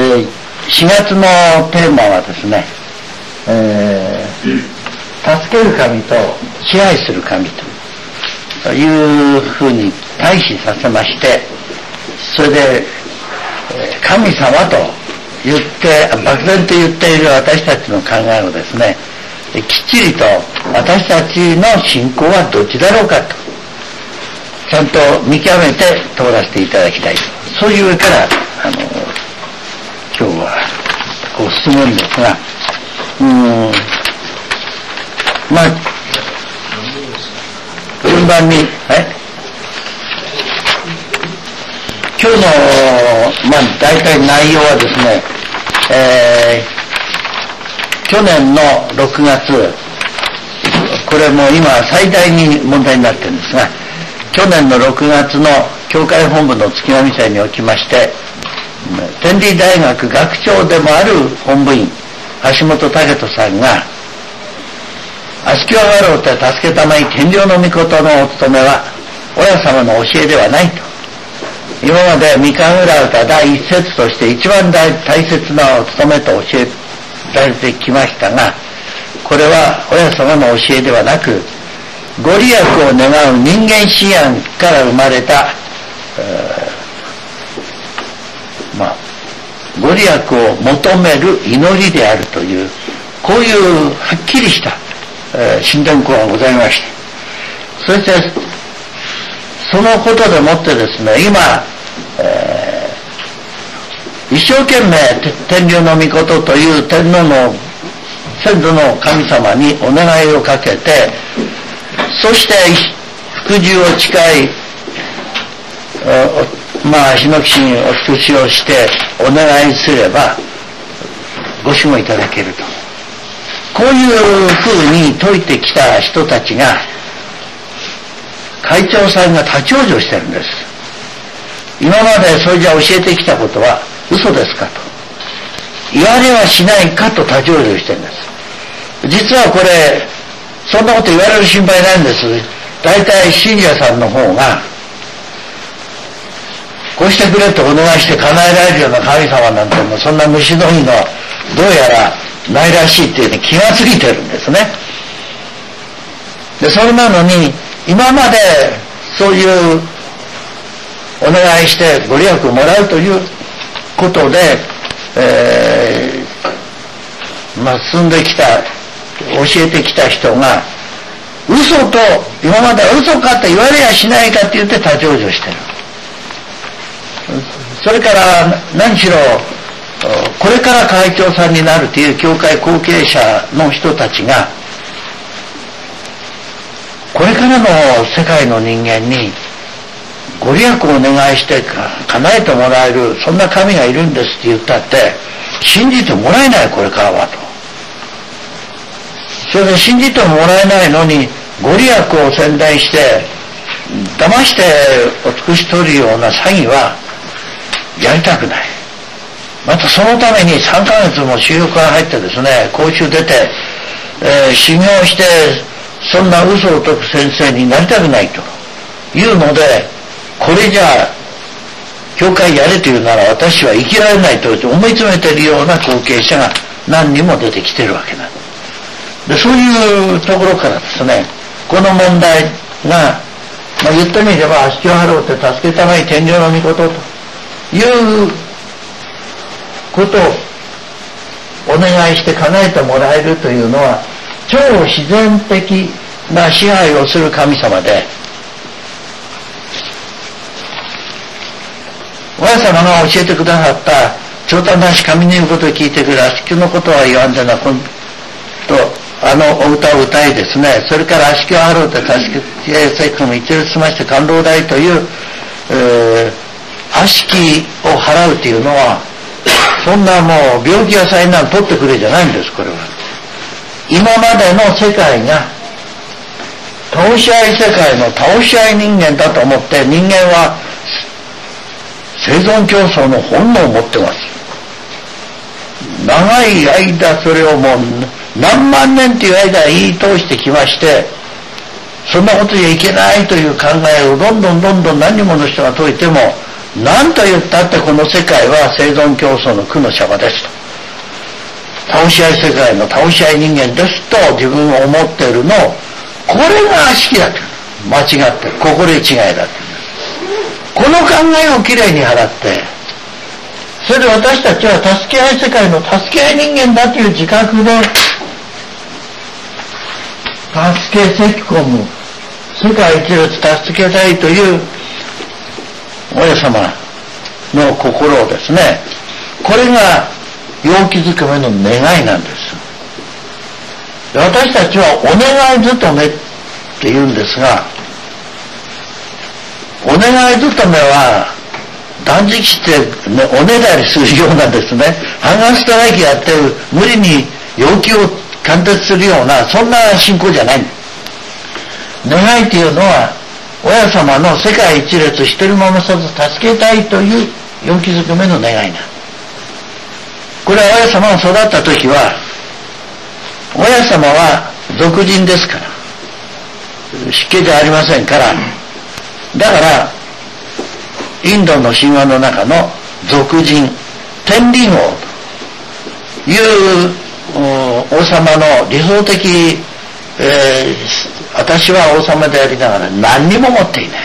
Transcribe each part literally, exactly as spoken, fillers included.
ー、しがつのテーマはですね、えー、助ける神と支配する神というふうに対比させまして、それで神様と言って漠然と言っている私たちの考えをですね、きっちりと私たちの信仰はどっちだろうかとちゃんと見極めて通らせていただきたいと、そういう上からあの今日はこう進むんですが、うーんまあ順番にえ今日のまあ大体内容はですね、えー、去年のろくがつ、これも今最大に問題になってるんですが、去年のろくがつの教会本部の月並祭におきまして、天理大学学長でもある本部員橋本武人さんが、足利和郎って助けたまい天領の御事のお務めは親様の教えではないと、今までみかん裏歌第一節として一番大切なお務めと教えられてきましたが、これは親様の教えではなく、ご利益を願う人間思案から生まれた、えー、まあご利益を求める祈りであるという、こういうはっきりした、えー、神殿講がございまして、そしてそのことでもってですね、今、えー、一生懸命天領の御事という天皇の先祖の神様にお願いをかけて、そして服従を誓い、まあ日の岸にお尽くしをしてお願いすればご守護いただけると、こういうふうに説いてきた人たちが、会長さんが立ち往生してるんです。今までそれじゃ教えてきたことは嘘ですかと、言われはしないかと立ち往生してるんです。実はこれそんなこと言われる心配ないんです。大体信者さんの方が、こうしてくれとお願いして叶えられるような神様なんてもうそんな虫の実のどうやらないらしいっていうふうに気がついてるんですね。でそれなのに今までそういうお願いしてご利益をもらうということで、えー、まあ進んできた、教えてきた人が嘘と、今までは嘘かって言われやしないかって言って立ち往生してる。それから何しろこれから会長さんになるという教会後継者の人たちが、これからの世界の人間にご利益をお願いして叶えてもらえるそんな神がいるんですって言ったって信じてもらえない、これからはと。それで信じてもらえないのにご利益を宣伝して騙してお尽くし取るような詐欺はやりたくない。またそのためにさんかげつも修行から入ってですね、講習出て、えー、修行してそんな嘘を解く先生になりたくないというので、これじゃあ教会やれというなら私は生きられないと思い詰めているような後継者が何人も出てきてるわけなんで、そういうところからですね、この問題が、まあ、言ってみれば足利ハローって助けたまい天領の御事ということをお願いして叶えてもらえるというのは超自然的な支配をする神様で、親様が教えてくださった長短なし神の言うことを聞いてくれ、足利のことは言わんでな今とあのお歌を歌いですね、それから足利ハローって助けせっかも一列しまして甘露代という、えー、悪しきを払うというのはそんなもう病気や災難取ってくれじゃないんです。これは今までの世界が倒し合い世界の倒し合い人間だと思って、人間は生存競争の本能を持ってます。長い間それをもう何万年という間言い通してきまして、そんなことじゃいけないという考えをどんどんどんどん何人もの人が解いても何と言ったってこの世界は生存競争の苦のシャバですと、倒し合い世界の倒し合い人間ですと自分を思っているのを、これが悪しきだと、間違ってる、心得違いだと、この考えをきれいに払って、それで私たちは助け合い世界の助け合い人間だという自覚で助けせき込む、世界一列助けたいという親様の心をですね、これが陽気づくめの願いなんです。私たちはお願い勤めって言うんですが、お願い勤めは断食して、ね、おねだりするようなですね、ハンガーストライキやってる無理に要求を貫徹するようなそんな信仰じゃない。願いというのは親様の世界一列一人もまさず助けたいという陽気づくめの願いな。これは親様が育った時は、親様は俗人ですから、湿気じゃありませんから、だからインドの神話の中の俗人天輪王という王様の理想的、えー、私は王様でありながら何にも持っていない、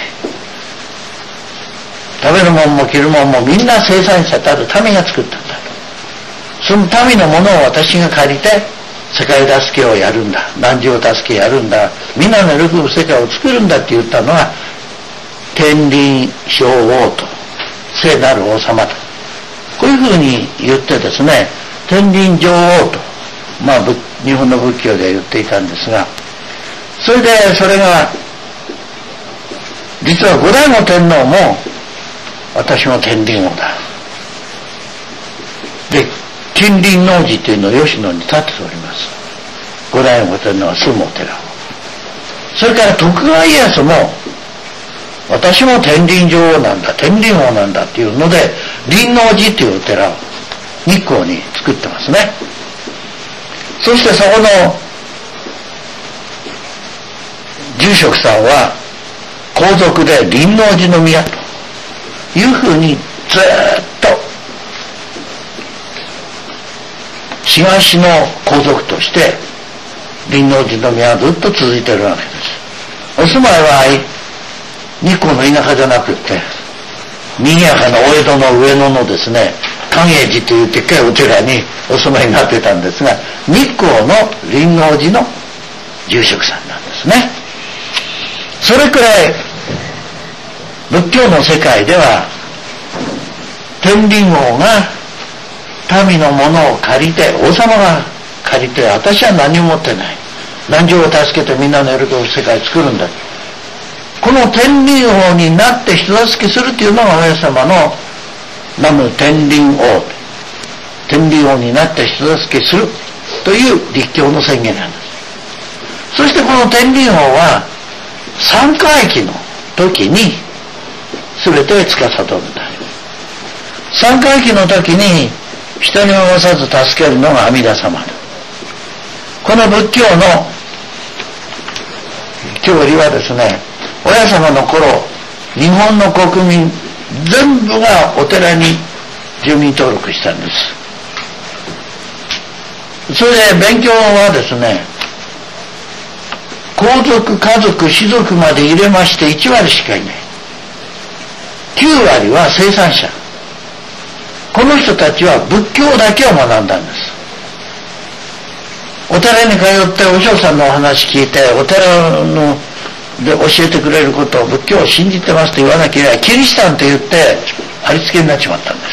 食べるもんも着るもんもみんな生産者たる民が作ったんだと、その民のものを私が借りて世界助けをやるんだ、汝を助けやるんだ、みんなの喜ぶ世界を作るんだって言ったのは天輪小王と聖なる王様と、こういうふうに言ってですね、天輪女王と、まあ日本の仏教で言っていたんですが、それでそれが実は五代の天皇も私も天輪王だで、近隣農寺というのを吉野に建てております。五代の天皇は住むお寺を。それから徳川家康も私も天輪女王なんだ、天輪王なんだっていうので輪王寺というお寺を日光に作ってますね。そしてそこの住職さんは皇族で輪王寺の宮というふうにずっと東の皇族として輪王寺の宮はずっと続いているわけです。お住まいは日光の田舎じゃなくって賑やかなお江戸の上野のですね、寛永寺というでっかいお寺にお住まいになってたんですが、日光の輪王寺の住職さんなんですね。それくらい仏教の世界では天輪王が民のものを借りて、王様が借りて、私は何も持ってない、汝を助けてみんなの喜ぶ世界を作るんだ、この天輪王になって人助けするというのが親様の名む天輪王、天輪王になって人助けするという立教の宣言なんです。そしてこの天輪王は三回忌の時に全て司るんだ。三回忌の時に人にもさず助けるのが阿弥陀様だ。この仏教の教理はですね、親様の頃日本の国民全部がお寺に住民登録したんです。それで勉強はですね、皇族、家族、士族まで入れましていち割しかいない。きゅう割は生産者。この人たちは仏教だけを学んだんです。お寺に通ってお嬢さんのお話聞いて、お寺ので教えてくれることを仏教を信じてますと言わなければキリシタンと言って貼り付けになっちまったんです。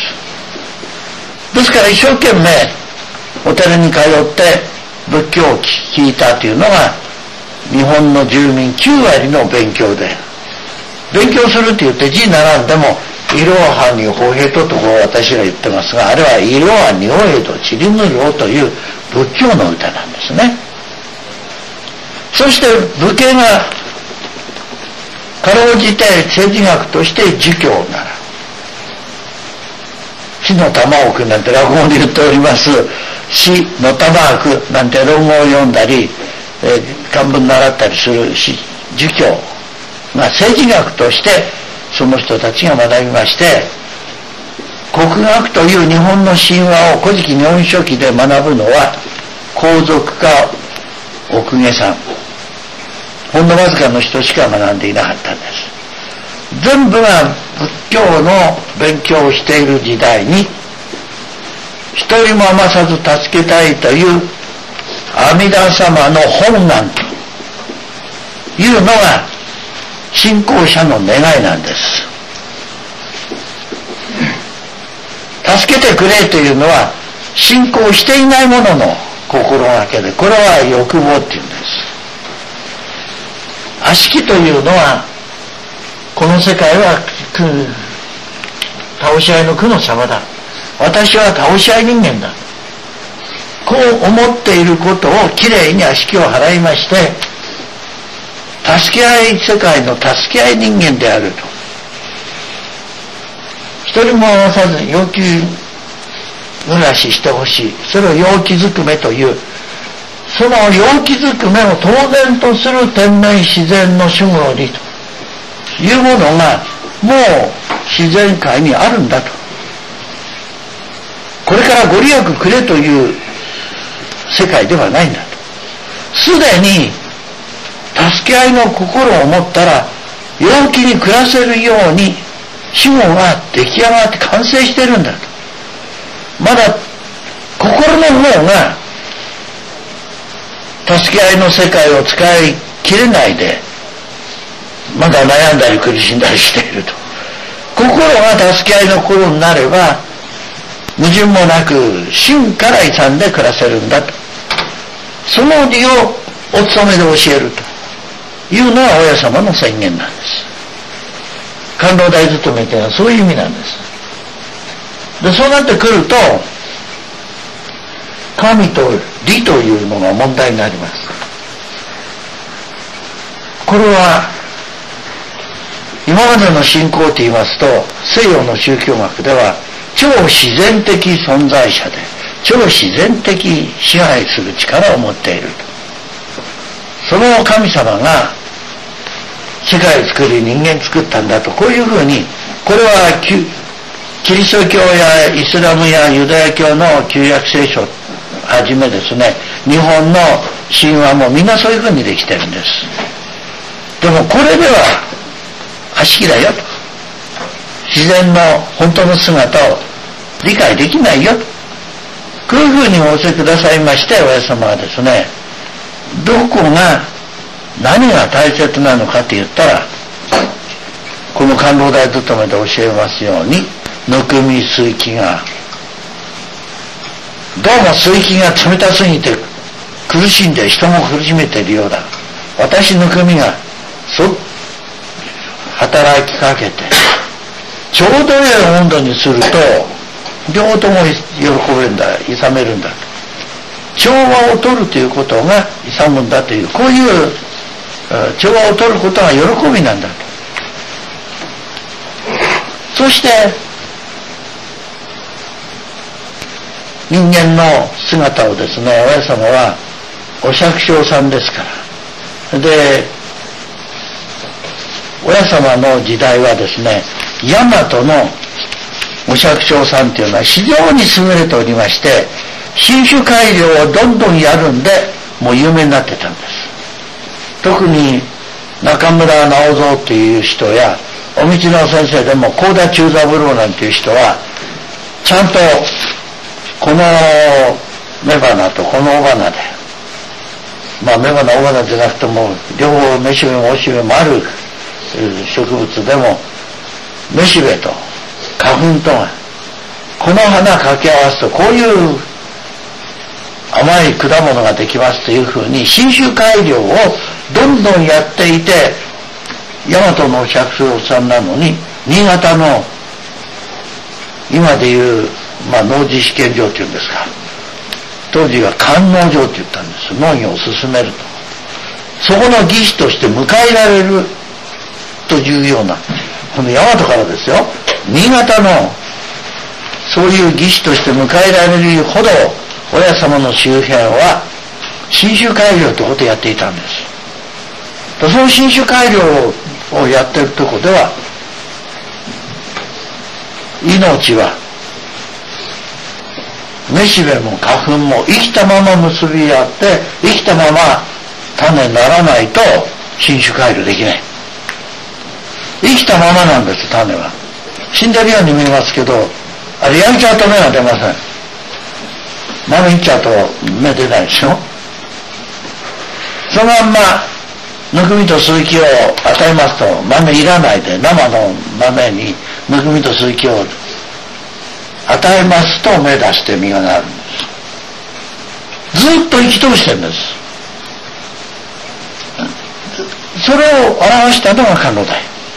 ですから一生懸命お寺に通って仏教を聞いたというのが日本の住民きゅう割の勉強で、勉強するって言って字並んでもいろはにほへととこう私が言ってますが、あれはいろはにほへとちりぬるおという仏教の歌なんですね。そして武家がかろうじて政治学として儒教なら死の玉奥なんて落語で言っております死の玉奥なんて論語を読んだり、えー、漢文習ったりする儒教が政治学としてその人たちが学びまして、国学という日本の神話を古事記日本書紀で学ぶのは皇族かお公家さん、ほんのわずかの人しか学んでいなかったんです。全部が仏教の勉強をしている時代に、一人も余さず助けたいという阿弥陀様の本願というのが信仰者の願いなんです。助けてくれというのは信仰していない者の心がけで、これは欲望っていうんです。悪しきというのは、この世界は倒し合いの苦の様だ、私は倒し合い人間だ、こう思っていることをきれいに悪しきを払いまして、助け合い世界の助け合い人間であると、一人も合わさず要求暮らししてほしい、それを陽気づくめという、その陽気づくめを当然とする天然自然の守護理というものがもう自然界にあるんだと、これからご利益くれという世界ではないんだと、すでに助け合いの心を持ったら陽気に暮らせるように守護が出来上がって完成してるんだと、まだ心の方が助け合いの世界を使い切れないでまだ悩んだり苦しんだりしていると、心が助け合いの心になれば矛盾もなく真から勇んで暮らせるんだと、その理をお勤めで教えるというのは親様の宣言なんです。官老大勤めというのはそういう意味なんです。で、そうなってくると神と理というのが問題になります。これは今までの信仰と言いますと、西洋の宗教学では超自然的存在者で超自然的支配する力を持っていると、その神様が世界を作り人間作ったんだと、こういうふうに、これはキリスト教やイスラムやユダヤ教の旧約聖書をはじめですね、日本の神話もみんなそういうふうにできてるんです。でもこれでは悪しきだよと、自然の本当の姿を理解できないよと、こういうふうにお教えくださいまして、親様はですね、どこが何が大切なのかと言ったら、この官老大勤めで教えますように、ぬくみ水気が、どうも水気が冷たすぎて苦しんで人も苦しめているようだ、私ぬくみがそ働きかけてちょうど良い温度にすると両方とも喜べるんだ、勇めるんだと、調和を取るということが勇むんだという、こういう調和を取ることが喜びなんだと。そして人間の姿をですね、親様はお百姓さんですから、で親様の時代はですね、大和のお百姓さんというのは非常に優れておりまして、品種改良をどんどんやるんでもう有名になってたんです。特に中村直蔵という人やお道の先生でも幸田中三郎なんていう人はちゃんとこの雌花とこの雄花で、まあ雌花雄花じゃなくても両方雌しべも雄しべもある植物でも雌しべと花粉とがこの花掛け合わすとこういう甘い果物ができますというふうに品種改良をどんどんやっていて、大和の百姓さんなのに新潟の今でいう、まあ、農事試験場というんですか、当時は官農場と言ったんです。農業を進めると、そこの技師として迎えられるというような、この大和からですよ、新潟のそういう技師として迎えられるほど親様の周辺は品種改良ということをやっていたんです。その品種改良をやってるところでは命はめしべも花粉も生きたまま結び合って生きたまま種にならないと品種改良できない。生きたままなんです。種は死んでるように見えますけど、あれ焼いちゃうと芽が出ません。豆いっちゃうと芽出ないでしょ。そのまんまぬくみと水気を与えますと豆いらないで生の豆にぬくみと水気を与えますと芽出して実がなるんです。ずっと生き通してるんです。それを表したのが甘露台。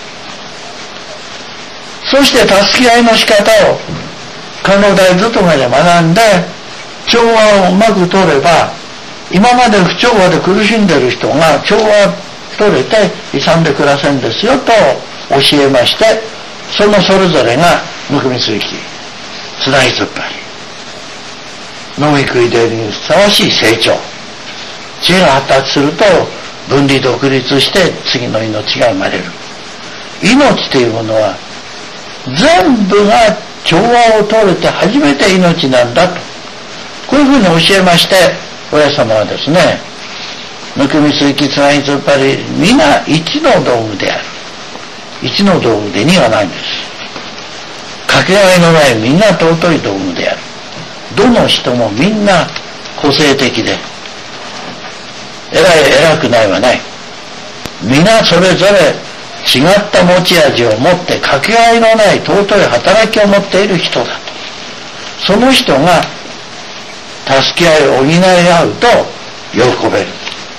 そして助け合いの仕方を甘露台ずっとまで学んで調和をうまく取れば、今まで不調和で苦しんでる人が調和取れて勇んで暮らせんですよと教えまして、そのそれぞれがむくみ水気、つなぎつっぱり、飲み食い出るにふさわしい成長、知恵が発達すると分離独立して次の命が生まれる。命というものは全部が調和を取れて初めて命なんだと、こういうふうに教えまして、親様はですね、むくみ水気つなぎつっぱり皆一の道具である。一の道具で二はないんです。かけがえのないみんな尊い道具である。どの人もみんな個性的で偉い偉くないはない。皆それぞれ違った持ち味を持ってかけがえのない尊い働きを持っている人だと。その人が助け合いを補い合うと喜べる。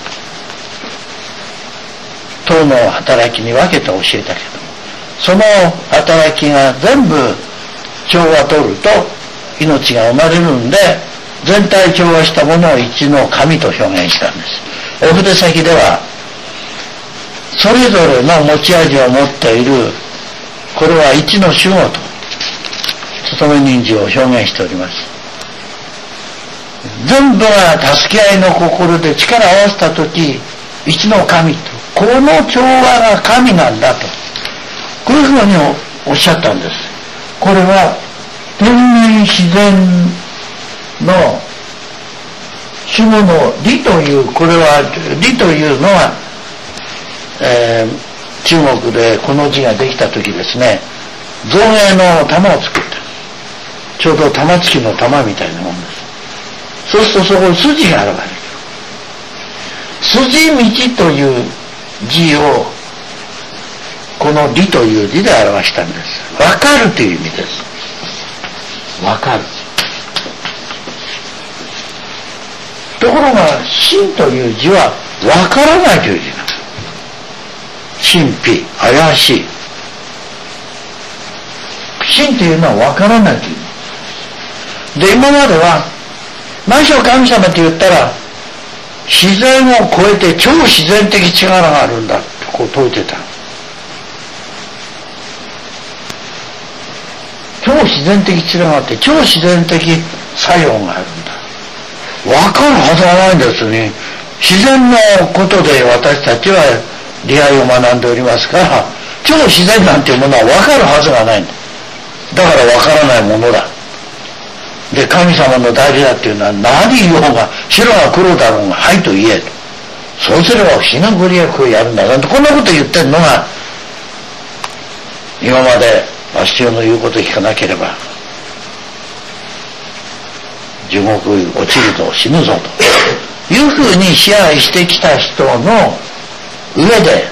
等の働きに分けて教えたけども、その働きが全部調和取ると命が生まれるんで、全体調和したものを一の神と表現したんです。お筆先ではそれぞれの持ち味を持っている、これは一の守護と勤め人事を表現しております。全部が助け合いの心で力を合わせたとき、一の神と、この調和が神なんだと、こういうふうにおっしゃったんです。これは天然自然の守護の理という、これは理というのは、えー、中国でこの字ができた時ですね、象牙の玉を作った。ちょうど玉突きの玉みたいなもんです。そうするとそこに筋が現れる。筋道という字をこの理という字で表したんです。分かるという意味です。分かる。ところが真という字は分からないという字なんです。神秘、怪しい。真というのは分からないという意味で、今までは何しろ神様って言ったら自然を超えて超自然的力があるんだってこう説いてた。超自然的力があって超自然的作用があるんだ。分かるはずがないんですね。自然のことで私たちは理愛を学んでおりますから、超自然なんていうものは分かるはずがないんだ。だから分からないものだ。で、神様の代理だっていうのは何言おうが白が黒だろうがはいと言えと。そうすれば不思議なご利益をやるんだなんてこんなこと言ってるのが、今までわしの言うことを聞かなければ地獄に落ちるぞ死ぬぞというふうに支配してきた人の上で、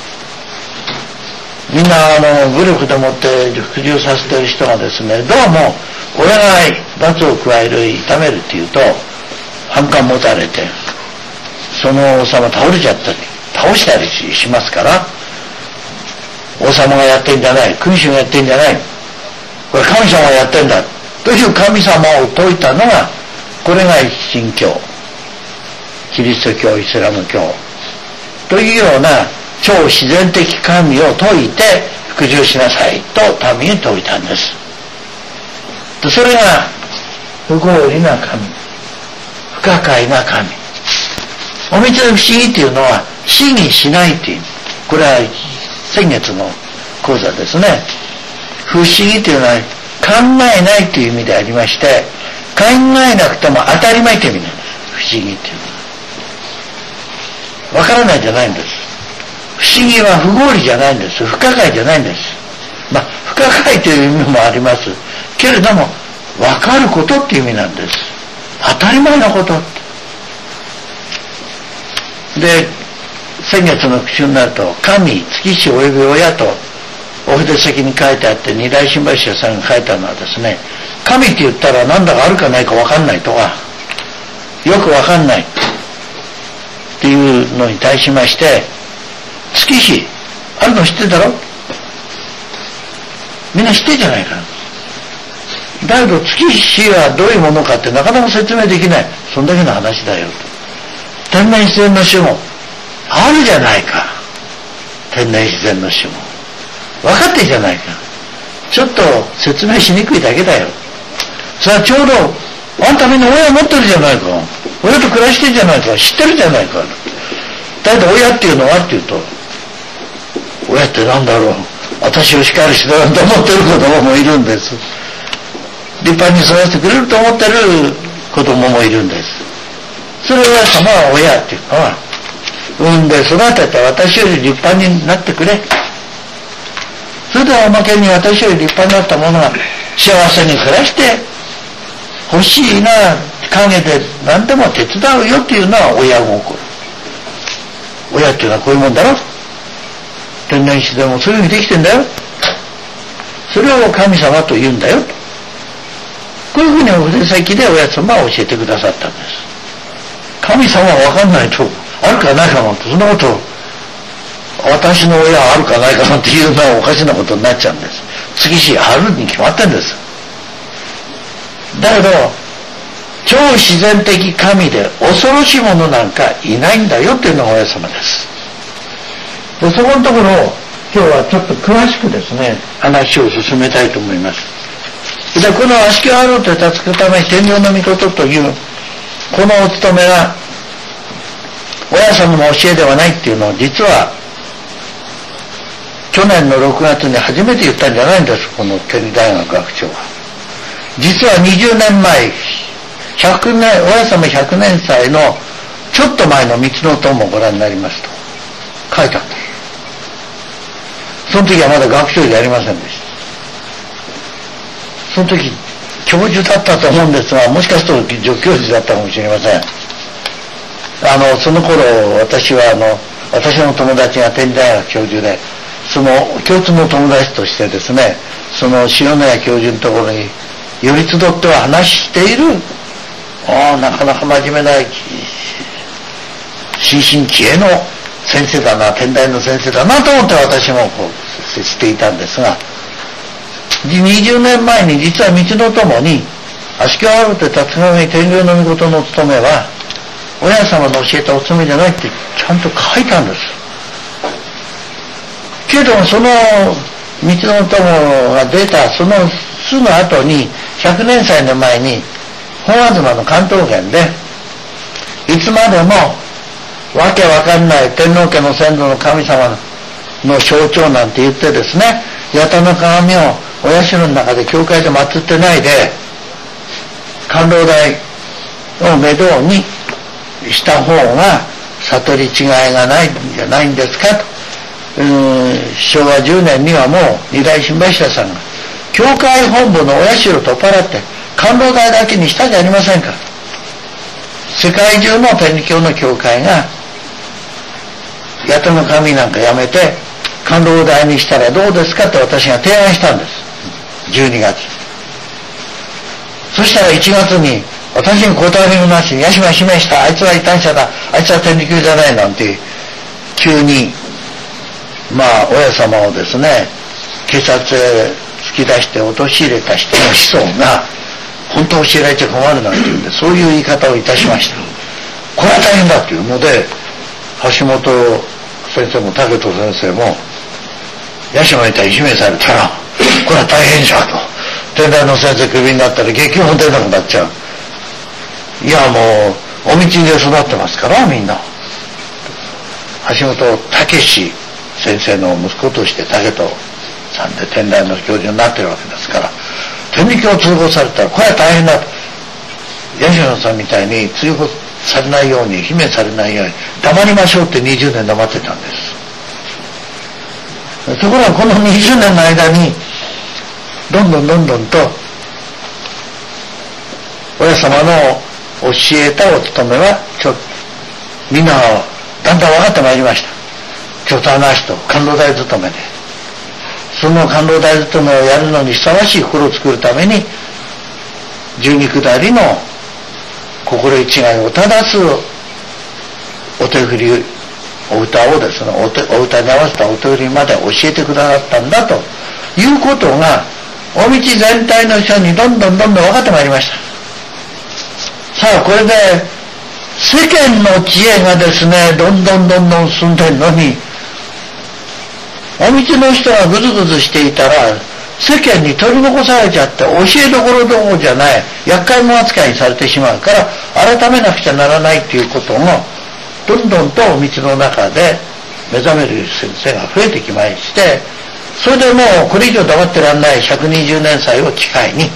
みんなあの武力でもって服従させている人がですね、どうも親が罰を加える痛めるっていうと反感持たれて、その王様倒れちゃったり倒したりしますから、王様がやってんじゃない、君主がやってんじゃない、これ神様がやってんだという神様を説いたのが、これが一神教、キリスト教、イスラム教というような超自然的神を説いて服従しなさいと民に説いたんです。それが不合理な神、不可解な神。おみつの不思議っていうのは思議しないっていう、これは先月の講座ですね。不思議っていうのは考えないという意味でありまして、考えなくても当たり前という意味なんです。不思議っていうのはわからないじゃないんです。不思議は不合理じゃないんです。不可解じゃないんです。まあ不可解という意味もありますけれども、わかることっていう意味なんです。当たり前のことで、先月の復習になると、神、月子および親とお筆先に書いてあって、二代新橋屋さんが書いたのはですね、神って言ったらなんだかあるかないか分かんないとか、よく分かんないっていうのに対しまして、月子あるの知ってるだろ、みんな知ってるじゃないか。だけど月子はどういうものかってなかなか説明できない。そんだけの話だよと。天然自然の種もあるじゃないか。天然自然の種も分かってるじゃないか。ちょっと説明しにくいだけだよ。それはちょうどあんたみんな親持ってるじゃないか。親と暮らしてるじゃないか。知ってるじゃないか。だけど親っていうのはっていうと、親ってなんだろう、私を叱る人だと思ってる子供もいるんです。立派に育ててくれると思ってる子供もいるんです。それ親様は親っていうのは、産んで育てて私より立派になってくれ。それではおまけに私より立派になった者が幸せに暮らして欲しいな、陰で何でも手伝うよっていうのは親心。親っていうのはこういうもんだろ。天然自然もそういうふうにできてんだよ。それを神様と言うんだよ。こういうふうにお筆先で親様は教えてくださったんです。神様は分かんないと、あるかないかなんて、そんなこと私の親はあるかないかなんていうのはおかしなことになっちゃうんです。月子あるに決まってんです。だけど超自然的神で恐ろしいものなんかいないんだよっていうのが親様です。でそこのところを今日はちょっと詳しくですね話を進めたいと思います。でこの悪しきをあろうと立つくため天領の御事というこのお務めが親様の教えではないっていうのを実は去年のろくがつに初めて言ったんじゃないんです。この天理大学学長は実はにじゅうねんまえひゃくねん親様ひゃくねん祭のちょっと前の三つの塔もご覧になりますと書いてあった。その時はまだ学長じゃありませんでした。その時教授だったと思うんですが、もしかすると助教授だったかもしれません。あのその頃私はあの私の友達が天理大学教授で、その共通の友達としてですね、その塩谷教授のところに寄り集っては話している、ああなかなか真面目な心身知恵の先生だな、天台の先生だなと思って私もこう接していたんですが、にじゅうねんまえに実は道の友に悪しきをあろうと立つかめ天領の御事の務めは親様の教えたお務めじゃないってちゃんと書いたんです。けどその道の友が出たそのすぐ後にひゃくねん祭の前に本東の関東圏でいつまでもわけわかんない天皇家の先祖の神様の象徴なんて言ってですね、八田の鏡をお社の中で教会で祀ってないで官老大をめどにした方が悟り違いがないんじゃないんですかと。うーんしょうわじゅうねんにはもう二代新橋田さんが教会本部のお社を取っ払って官老大だけにしたじゃありませんか。世界中の天理教の教会が八田の神なんかやめて官老大にしたらどうですかって私が提案したんです。じゅうにがつ。そしたらいちがつに私に答えもなしに八島示した、あいつは異端者だ、あいつは天理教じゃないなんて急にまあ親様をですね警察へ突き出して陥れた人の子孫が本当教えられちゃ困るなんていうんで、そういう言い方をいたしました。これは大変だっていうので橋本先生も武人先生も八島にいたらいじめされたらこれは大変じゃと、天台の先生クビになったら劇本出なくなっちゃう、いやもうお道で育ってますからみんな。橋本武史先生の息子として武人さんで天台の教授になってるわけですから、 天理教を通報されたらこれは大変だと。八代さんみたいに通報されないように、罷免されないように黙りましょうってにじゅうねん黙ってたんです。ところがこのにじゅうねんの間にどんどんどんどんと親様の教えたお務めはちょみんなだんだん分かってまいりました。ちょっと話と甘露台勤めで、その甘露台勤めをやるのにふさわしい心を作るために十二下りの心一違いを正すお手振りお歌をですね、お, お歌に合わせたお手振りまで教えてくださったんだということがお道全体の人にどんどんどんどん分かってまいりました。さあこれで世間の知恵がですねどんどんどんどん進んでるのに、お道の人がぐずぐずしていたら世間に取り残されちゃって教えどころどころじゃない厄介者扱いにされてしまうから改めなくちゃならないということがどんどんとお道の中で目覚める先生が増えてきまして、それでもうこれ以上黙ってらんないひゃくにじゅうねん祭を機会に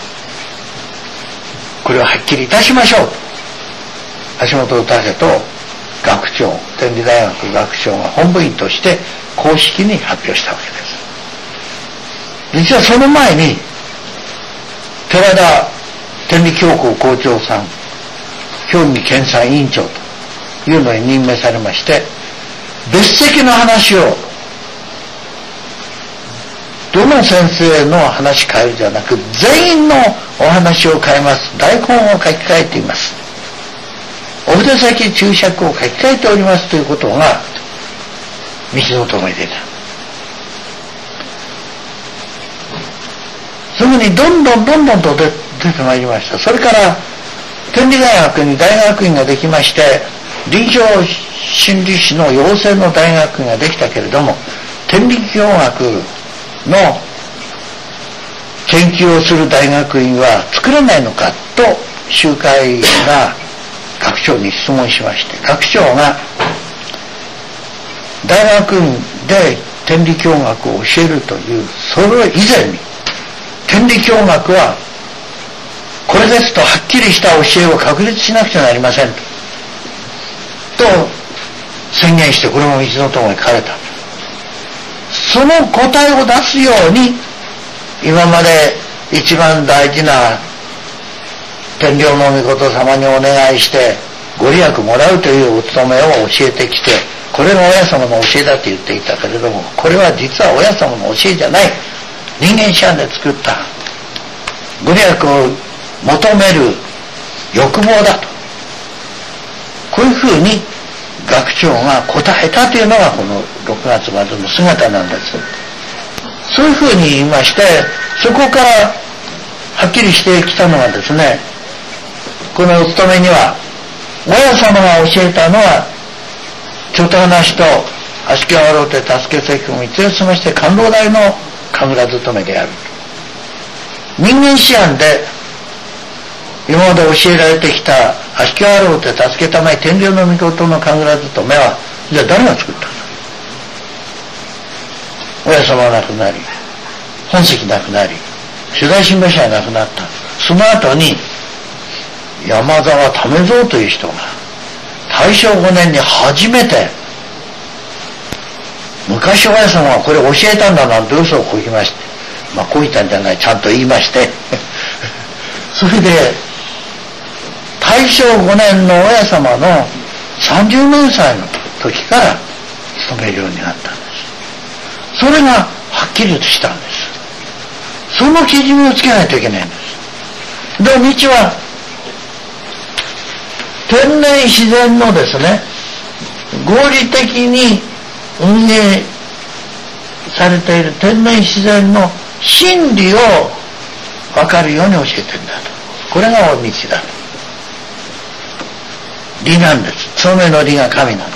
これをはっきりいたしましょうと橋本武と学長、天理大学学長が本部員として公式に発表したわけです。実はその前に寺田天理教校校長さん、教義研鑽委員長というのに任命されまして、別席の話をどの先生の話変えるじゃなく全員のお話を変えます。台本を書き換えています。お筆先注釈を書き換えておりますということが道の友に出た。そこにどんどんどんどんと 出, 出てまいりました。それから天理大学に大学院ができまして、臨床心理士の養成の大学院ができたけれども、天理教学の研究をする大学院は作れないのかと集会が学長に質問しまして、学長が大学院で天理教学を教えるというそれ以前に天理教学はこれですとはっきりした教えを確立しなくちゃなりませんと宣言して、これも道の友に書かれた。その答えを出すように今まで一番大事な天領の御事様にお願いしてご利益もらうというお務めを教えてきて、これが親様の教えだと言っていたけれども、これは実は親様の教えじゃない、人間思案で作ったご利益を求める欲望だと、こういうふうに学長が答えたというのがこのろくがつまでの姿なんです。そういうふうに言いまして、そこからはっきりしてきたのはですね、このお勤めには親様が教えたのはちょっと話と足利をて助け責務に強しまして甘露台の神楽勤めである。人間思案で今まで教えられてきた足利をて助けたまえ天領の御事の神楽勤めはじゃあ誰が作ったの？親様が亡くなり、本籍亡くなり、主題新聞社が亡くなった。その後に山沢為蔵という人が大正ごねんに初めて昔親様がこれ教えたんだなんて嘘をこきまして、まあこいたんじゃない、ちゃんと言いましてそれで大正ごねんの親様のさんじゅうねんさいの時から勤めるようになったんです。それがはっきりとしたんです。その基準をつけないといけないんです。で、道は天然自然のですね、合理的に運営されている天然自然の真理を分かるように教えてるんだと。これがお道だ。理なんです。聡明の理が神なんです。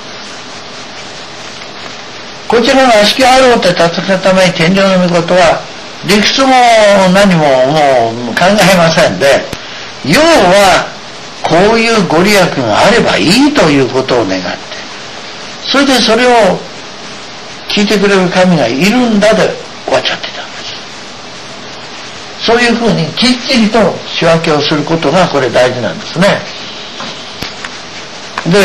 こちらが悪しきあろうて助けるために天領の御事は理屈も何ももう考えませんで、要はこういうご利益があればいいということを願って、それでそれを聞いてくれる神がいるんだで終わっちゃってたんです。 そういうふうにきっちりと仕分けをすることがこれ大事なんですね。で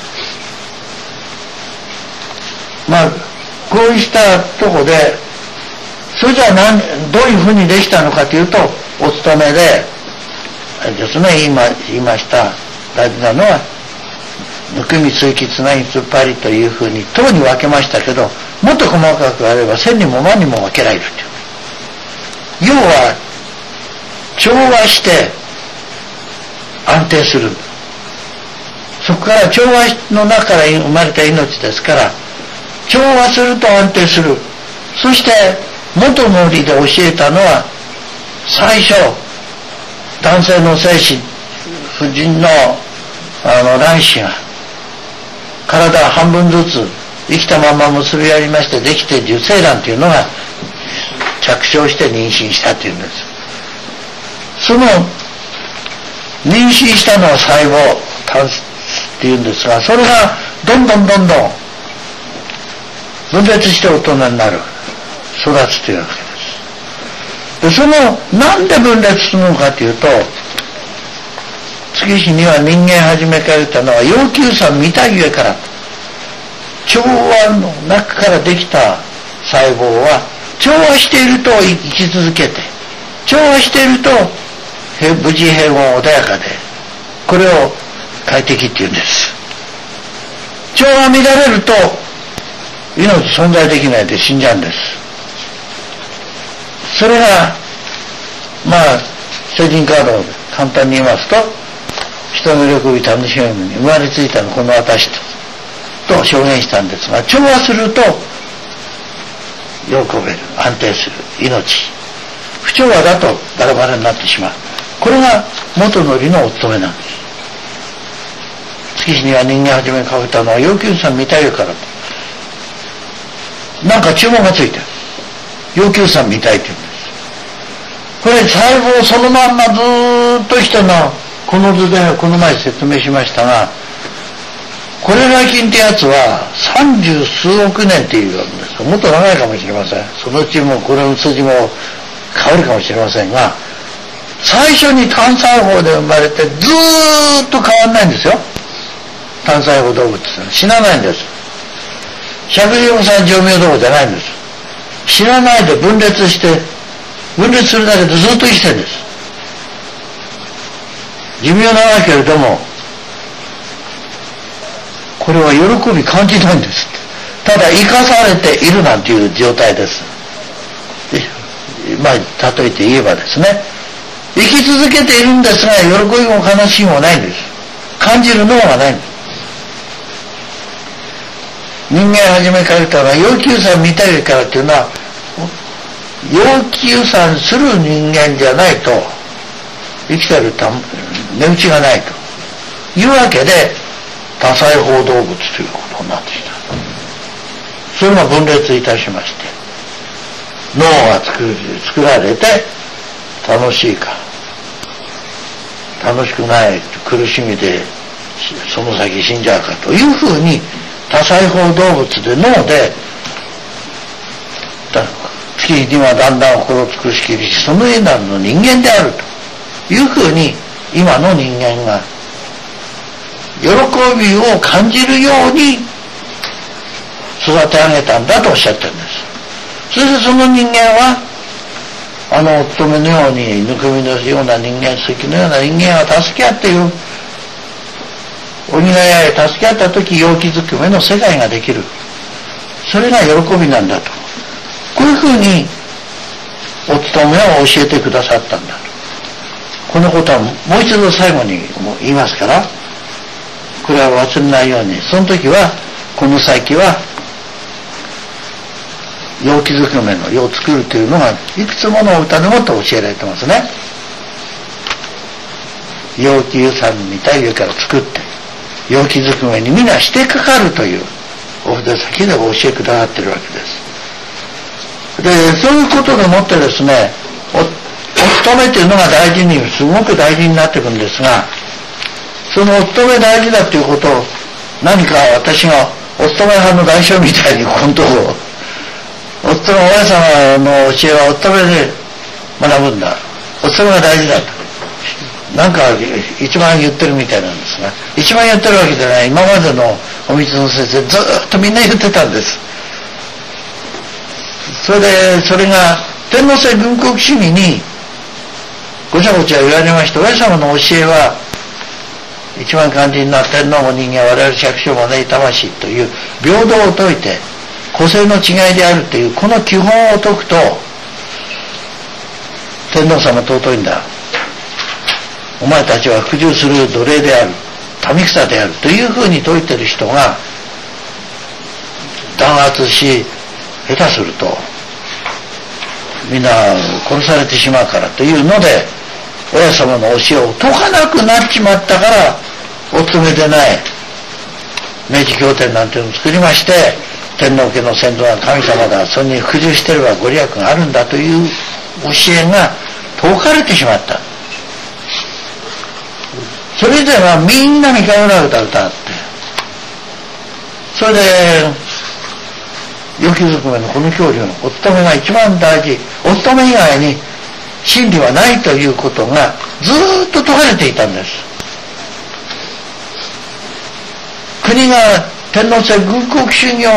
まあこうしたとこでそれじゃあ何どういうふうにできたのかというと、お勤めでですね、今言いました大事なのはぬくみつきつなぎつっぱりというふうに等に分けましたけど、もっと細かくあれば千にも万にも分けられるという、要は調和して安定する、そこから調和の中から生まれた命ですから、調和すると安定する。そして元の理で教えたのは、最初男性の精子、婦人のあの卵子が体は半分ずつ生きたまま結び合いましてできて受精卵というのが着床して妊娠したというんです。その妊娠したのは細胞っていうんですが、それがどんどんどんどん分裂して大人になる、育つというわけです。でそのなんで分裂するのかというと、月日には人間始めから言ったのは要求酸見たゆえから、調和の中からできた細胞は調和していると生き続けて、調和していると無事平穏穏やかで、これを快適っていうんです。調和が乱れると命存在できないで死んじゃうんです。それがまあ聖人カードを簡単に言いますと、人の喜び楽しみに生まれついたのこの私とと証言したんですが、調和すると喜べる、安定する命、不調和だとバラバラになってしまう。これが元の理のお務めなんです。月日には人間初めかけたのは要求酸見たいからと、なんか注文がついてる、要求酸見たいって言うんです。これ細胞そのまんまずーっと生きたのはこの図でこの前説明しましたが、これら菌ってやつは三十数億年っていうんです。もっと長いかもしれません。そのうちもこれの筋も変わるかもしれませんが、最初に単細胞で生まれてずーっと変わんないんですよ。単細胞動物って死なないんです。しゃべりよさん寿命どころじゃないんです。死なないで分裂して、分裂するだけでずっと生きてるんです。寿命長いけれどもこれは喜び感じないんです。ただ生かされているなんていう状態です。まあ例えて言えばですね、生き続けているんですが喜びも悲しみもないんです。感じる脳がないんです。人間初めから言ったのは要求酸見たいからっていうのは、要求酸する人間じゃないと生きてるた値打ちがないというわけで多細胞動物ということになってきた。それが分裂いたしまして、脳が作る作られて楽しいか楽しくない苦しみでその先死んじゃうかというふうに、多細胞動物で脳で月にはだんだん心尽くしきりし、その絵なるの人間であるというふうに今の人間が喜びを感じるように育て上げたんだとおっしゃってるんです。それでその人間はあの乙女のようにぬくみのような人間、関のような人間は助け合っている、鬼がやへ助け合った時陽気づくめの世界ができる、それが喜びなんだと、こういうふうにお務めを教えてくださったんだと。このことはもう一度最後にも言いますから、これは忘れないように、その時はこの先は陽気づくめの世を作るというのがいくつもの歌でもと教えられてますね。陽気湯さんみたい上から作って陽気づくめに皆してかかるというお筆先でお教えくださってるわけです。でそういうことでもってですね、おお勤めというのが大事にすごく大事になっていくんですが、そのお勤め大事だということを何か私がお勤め派の代表みたいに本当をお勤め親様の教えはお勤めで学ぶんだ、 勤めが大事だとなんか一番言ってるみたいなんですが、一番言ってるわけじゃない。今までのお道の先生ずっとみんな言ってたんです。それでそれが天皇制軍国主義にごちゃごちゃ言われまして、親様の教えは一番肝心な天皇も人間我々百姓もね魂という平等を説いて個性の違いであるというこの基本を説くと、天皇様尊いんだ、お前たちは服従する奴隷である、民草であるというふうに説いてる人が弾圧し下手するとみんな殺されてしまうからというので、親様の教えを説かなくなっちまったからお勤めでない明治経典なんていうのを作りまして、天皇家の先祖は神様だ、それに服従してればご利益があるんだという教えが説かれてしまった。それではみんな三日村歌歌って、それで良きずくめのこの教理のお勤めが一番大事、お勤め以外に真理はないということがずーっと説かれていたんです。国が天皇制軍国主義を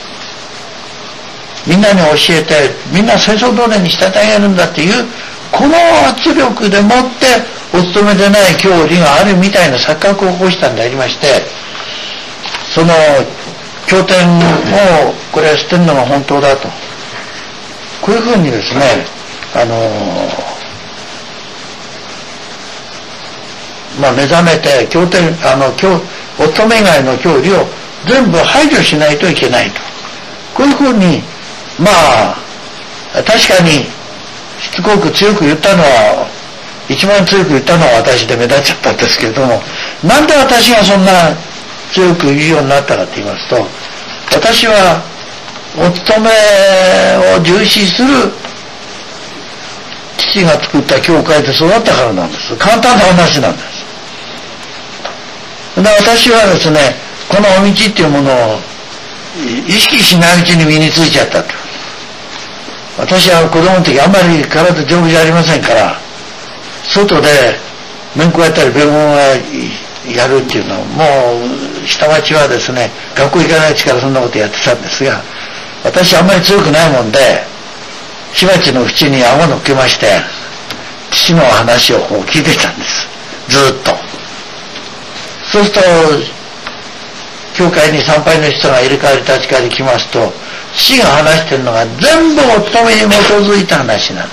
みんなに教えて、みんな戦争奴隷に仕立て上げるんだっていうこの圧力でもってお勤めでない教理があるみたいな錯覚を起こしたんでありまして、その経典をこれは捨てるのが本当だと、こういうふうにですね、あのまあ目覚めて経典あの教お勤め以外の教理を全部排除しないといけないと、こういうふうにまあ確かにしつこく強く言ったのは、一番強く言ったのは私で目立っちゃったんですけれども、なんで私がそんな強く言うようになったかと言いますと、私はお勤めを重視する父が作った教会で育ったからなんです。簡単な話なんです。で私はですね、このお道っていうものを意識しないうちに身についちゃったと。私は子供の時あんまり体丈夫じゃありませんから、外で面こうやったり弁護がやるっていうのを、もう下町はですね、学校行かないうちからそんなことやってたんですが、私あんまり強くないもんでしばちの縁に顎乗っけまして父の話をこう聞いてたんです、ずっと。そうすると教会に参拝の人が入れ替わり立ち替わり来ますと、父が話してるのが全部お勤めに基づいた話なんです。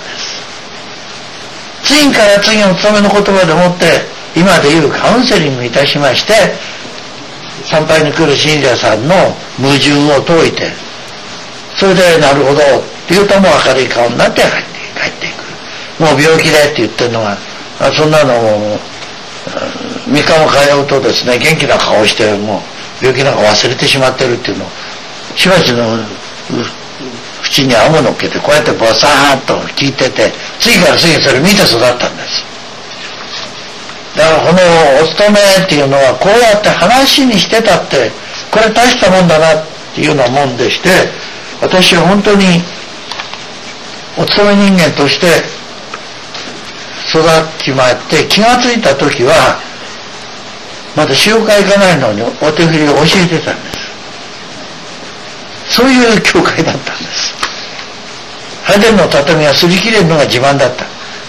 次から次お勤めの言葉でもって今でいうカウンセリングいたしまして、参拝に来る信者さんの矛盾を解いて、それでなるほどって言うともう明るい顔になって帰って帰っていく。もう病気でって言ってるのが、そんなのをみっかも通うとですね、元気な顔してもう病気なんか忘れてしまってるっていうのをしばしの縁に顎乗っけてこうやってボサーッと聞いてて、次から次にそれ見て育ったんです。だからこのお勤めっていうのはこうやって話にしてたってこれ大したもんだなっていうようなもんでして、私は本当にお勤め人間として育ちまって気がついた時はまだ集会行かないのにお手振りを教えてたんです。そういう教会だったんです。拝殿の畳は擦り切れるのが自慢だった。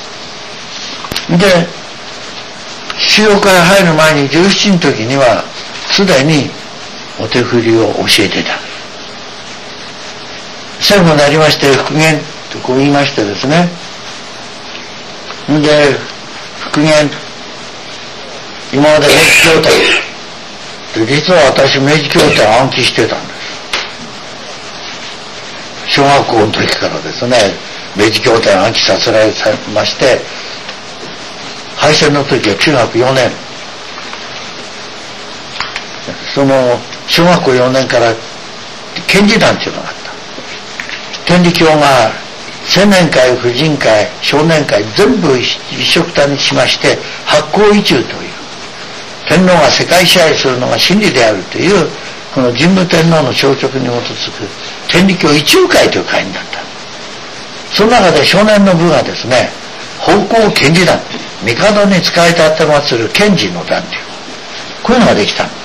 で修行会入る前にじゅうななの時にはすでにお手振りを教えてた。最後になりまして復元とこう言いましてですね、で復元今まで明治経典で、実は私明治経典暗記してたんです。小学校の時からですね、明治経典暗記させられまして、敗戦の時は中学よねん、その小学校よねんから検事団っていうのがあった。天理教が青年会、婦人会、少年会全部一緒くたにしまして八公一中という天皇が世界支配するのが真理であるというこの神武天皇の消息に基づく天理教一中会という会になった。その中で少年の部がですね、 方向検事団、帝に仕えたってまする検事の団っていう、こういうのができた。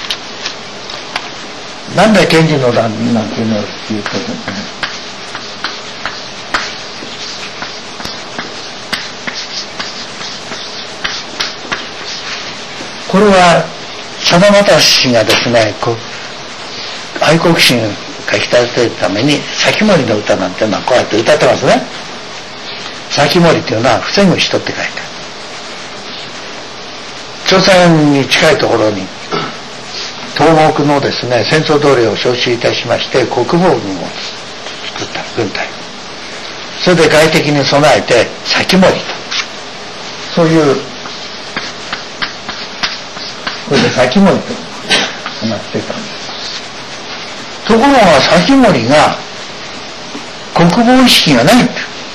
なんだ検事の団なんていうのを言うと、これはさだまさしがですね、こう愛国心をかきたてるために先森の歌なんていうのはこうやって歌ってますね。先森っていうのは防ぐ人って書いてある。朝鮮に近いところに東北のですね戦争奴隷を招集いたしまして国防軍を作った軍隊、それで外敵に備えて先森と、そういうこれで先森となってたんです。ところが先森が国防意識がないって、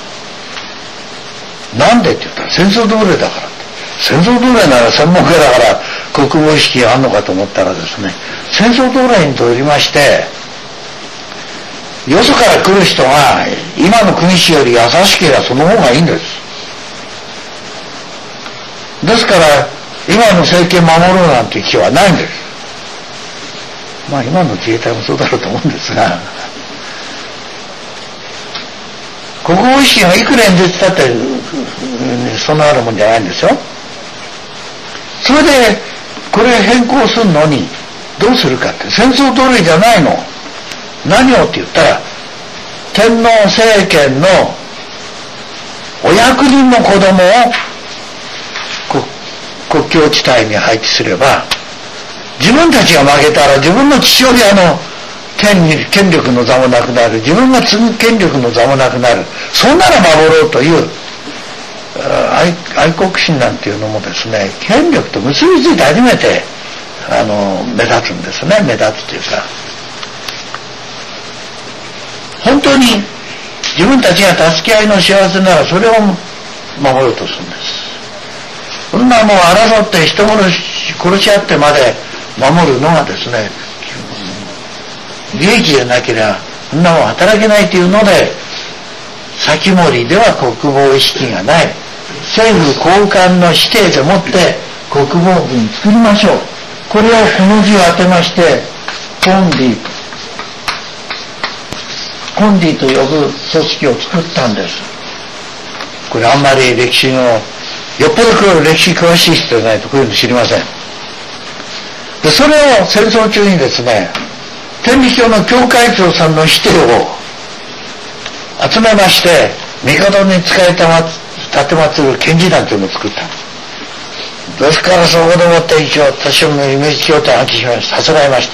なんでって言ったら戦争奴隷だから。戦争奴隷なら専門家だから国防意識があるのかと思ったらですね、戦争奴隷にとりましてよそから来る人が今の国主より優しければその方がいいんです。ですから今の政権守ろうなんて気はないんです。まあ今の自衛隊もそうだろうと思うんですが、国防意識がいくら演説だってそんなあるもんじゃないんですよ。それでこれ変更するのにどうするかって、戦争奴隷じゃないの、何をって言ったら天皇政権のお役人の子供を国境地帯に配置すれば、自分たちが負けたら自分の父親の権利権力の座もなくなる、自分が継ぐ権力の座もなくなる、そんなら守ろうという愛, 愛国心なんていうのもですね、権力と結びついて初めてあの目立つんですね。目立つというか、本当に自分たちが助け合いの幸せならそれを守ろうとするんです。そんなもう争って人殺し殺し合ってまで守るのがですね、利益でなければそんなもん働けないというので、先森では国防意識がない、政府高官の指定でもって国防軍作りましょう。これをこの字を当てましてコンディコンディと呼ぶ組織を作ったんです。これあんまり歴史のよっぽど歴史詳しい人じゃないとこういうの知りません。でそれを戦争中にですね、天理教の教会長さんの指定を集めまして、帝に仕えたま立てまつる検事団というのを作った。ですからそこでもって一応私も明治協定暗記しました。さすらいました。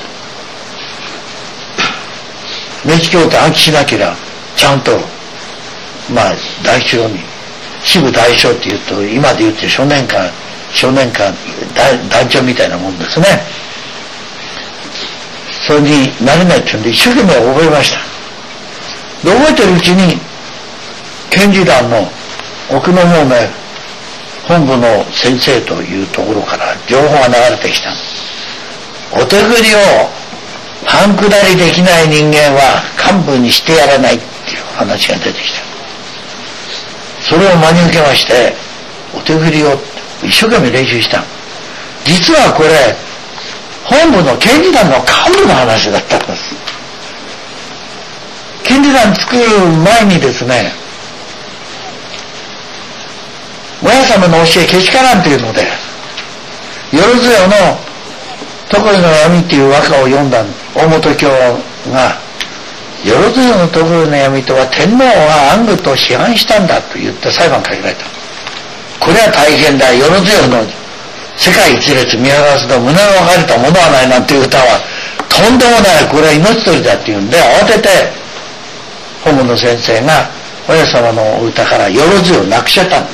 明治協定暗記しなければちゃんとまあ大将に支部大将っていうと今で言って少年官少年官団長みたいなもんですね。それになれないっていうんで一生懸命覚えました。で覚えてるうちに検事団の奥の方面本部の先生というところから情報が流れてきた。お手繰りを半下りできない人間は幹部にしてやらないっていう話が出てきた。それを真に受けましてお手繰りを一生懸命練習した。実はこれ本部の検事団の幹部の話だったんです。検事団作る前にですね、親様の教えけしからんというので、よろずよの常井の闇っていう和歌を読んだ大本教が、よろずよの常井の闇とは天皇が暗愚と批判したんだと言って裁判かけられた。これは大変だ、よろずよの世界一列見渡すと胸が分かれたものはないなんていう歌はとんでもない、これは命取りだっていうんで慌てて本部の先生が親様の歌からよろずよをなくしちゃったの。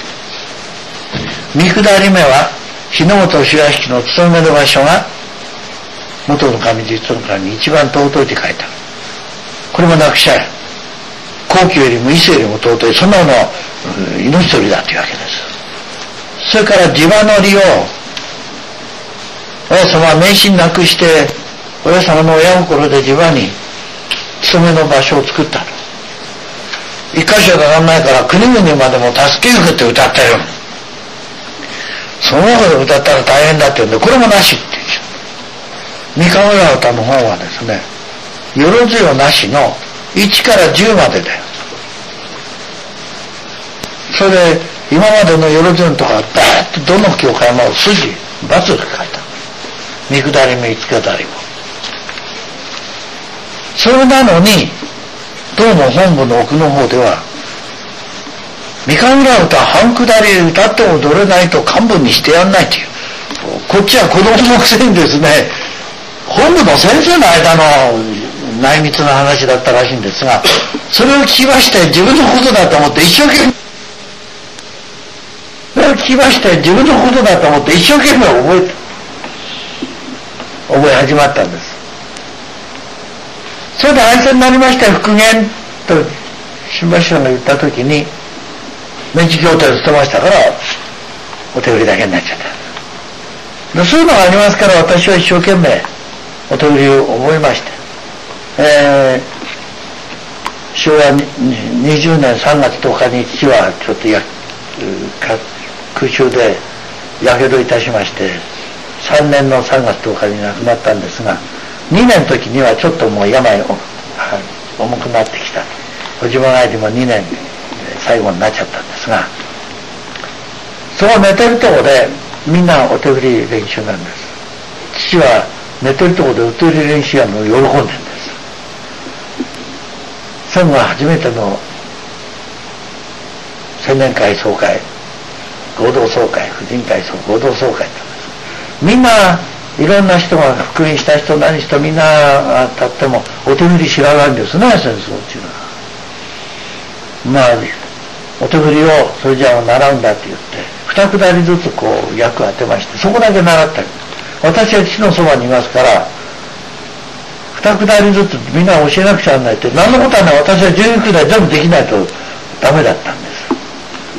見下り目は日の本白引の勤める場所が元の上実のからに一番尊いって書いた。これもなくしちゃえ。皇居よりも伊勢よりも尊い、そんなものは命取りだというわけです。それから地場の利を親様は迷信なくして親様の親心で地場に勤めの場所を作った。 一箇所でなんないから国々までも助け行くって歌ってる。その中で歌ったら大変だって言うんで、これもなしって言うんですよ。三河村歌の本はですね、よろずよなしのいちからじゅうまでだよ。それで今までのよろずよのとかバーッとどの教会も筋×で書いた。三下りも五下りも。それなのにどうも本部の奥の方では三河村歌半下り歌って踊れないと漢文にしてやんないっていう。こっちは子供のくせにですね、本部の先生の間の内密な話だったらしいんですが、それを聞きまして自分のことだと思って一生懸命それを聞きまして自分のことだと思って一生懸命覚えた覚え始まったんです。それで敗戦になりまして復元と新橋師匠が言った時に明治協定を務めましたからお手売りだけになっちゃった。でそういうのがありますから私は一生懸命お手売りを覚えまして、えー、昭和にじゅうねんさんがつとおかに父はちょっとや空襲でやけどいたしましてさんねんのさんがつとおかに亡くなったんですが、にねんの時にはちょっともう病を重くなってきた。おじま帰りもにねん最後になっちゃったんですが、その寝てるとこでみんなお手振り練習なんです。父は寝てるとこでお手振り練習やるのを喜んでるんです。戦後初めての青年会総会、合同総会、婦人会総合同総会ってみんないろんな人が復員した人何人みんな立ってもお手振り知らないんですね、戦争っていうのは。まあお手振りをそれじゃあ習うんだって言って二下りずつこう役当てまして、そこだけ習ったり、私は父のそばにいますから二下りずつみんな教えなくちゃならないって、何のことはない。私はじゅういくだり全部できないとダメだったんです。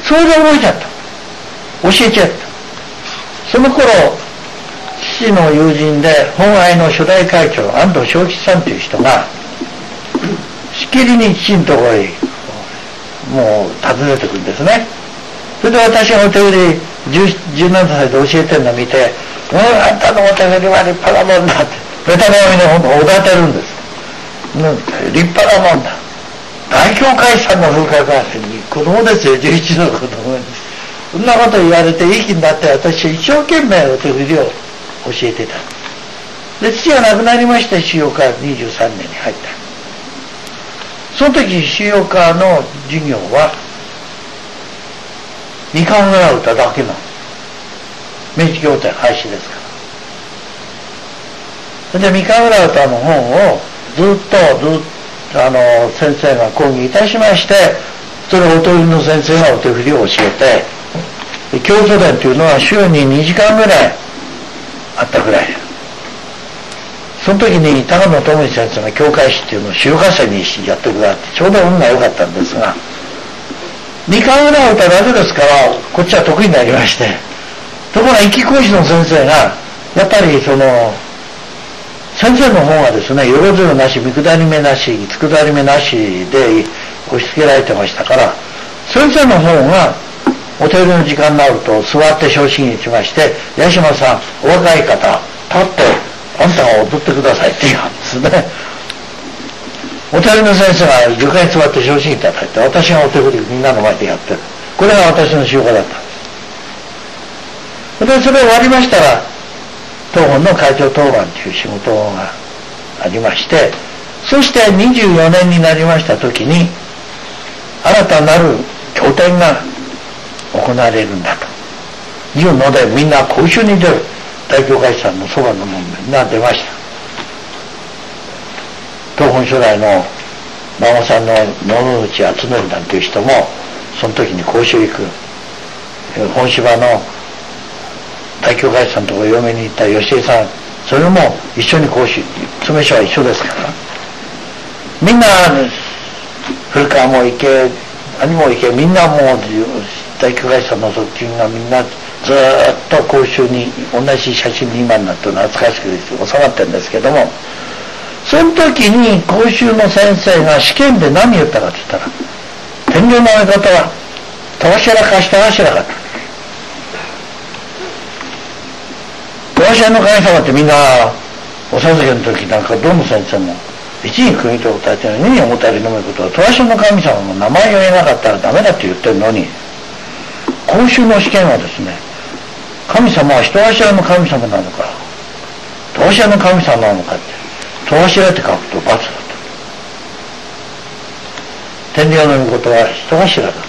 それで覚えちゃった、教えちゃった。その頃父の友人で本愛の初代会長安藤正吉さんという人がしきりに父のところへもう訪ねてくるんですね。それで私がお手振りじゅうななさいで教えてるのを見て、もうあんたのお手振りは立派なもんだってベタなみにおだてるんです。立派なもんだ、大教会さんの風化が子供ですよ、じゅういちの子供にそんなこと言われていい気になって、私は一生懸命お手振りを教えてた。で父が亡くなりまして修養科にじゅうさんねんに入った。その時修養科の授業は三河村歌だけの明治協定廃止ですから。で三河村歌の本をずっとずっとあの先生が講義いたしまして、それをお手振りの先生がお手振りを教えて、教祖伝というのは週ににじかんぐらいあったぐらい。その時に高野智司先生が教会史っていうのを修化生にやってくださってちょうど運が良かったんですが、三河村歌だけですからこっちは得意になりまして、ところが一期講師の先生がやっぱりその先生の方がですね、よろずよなし三下り目なし五下り目なしで押し付けられてましたから、先生の方がお手振りの時間になると座って昇進にしまして、八島さんお若い方立ってあんたが踊ってくださいって言うんですね。お手振りの先生が床に座って昇進いただいて、私がお手振りみんなの前でやってる。これが私の仕事だった。でそれ終わりましたら当本の会長当番という仕事がありまして、そしてにじゅうよねんになりました時に新たなる経典が行われるんだというので、みんな講習に出る。大教会さんのそばのもみんな出ました。東本初代の孫さんの野々内敦則なんていう人もその時に講習行く。本芝の大教会さんのところ嫁に行った吉江さん、それも一緒に講習、詰所は一緒ですからみんな古川も行け兄も行け、みんなもう大教会さんの側近がみんなずっと講習に同じ写真に今になって懐かしく収まってるんですけども、その時に講習の先生が試験で何言ったかって言ったら、 天井の上方は戸柱か下柱か。戸柱の神様ってみんなお授けの時なんかどの先生も一に国と歌って二におもたりのむことは戸柱の神様の名前を言えなかったらダメだって言ってるのに、公衆の試験はですね、神様は人柱の神様なのか戸柱の神様なのかって、戸柱って書くと×だと。天領の御事は人柱だと。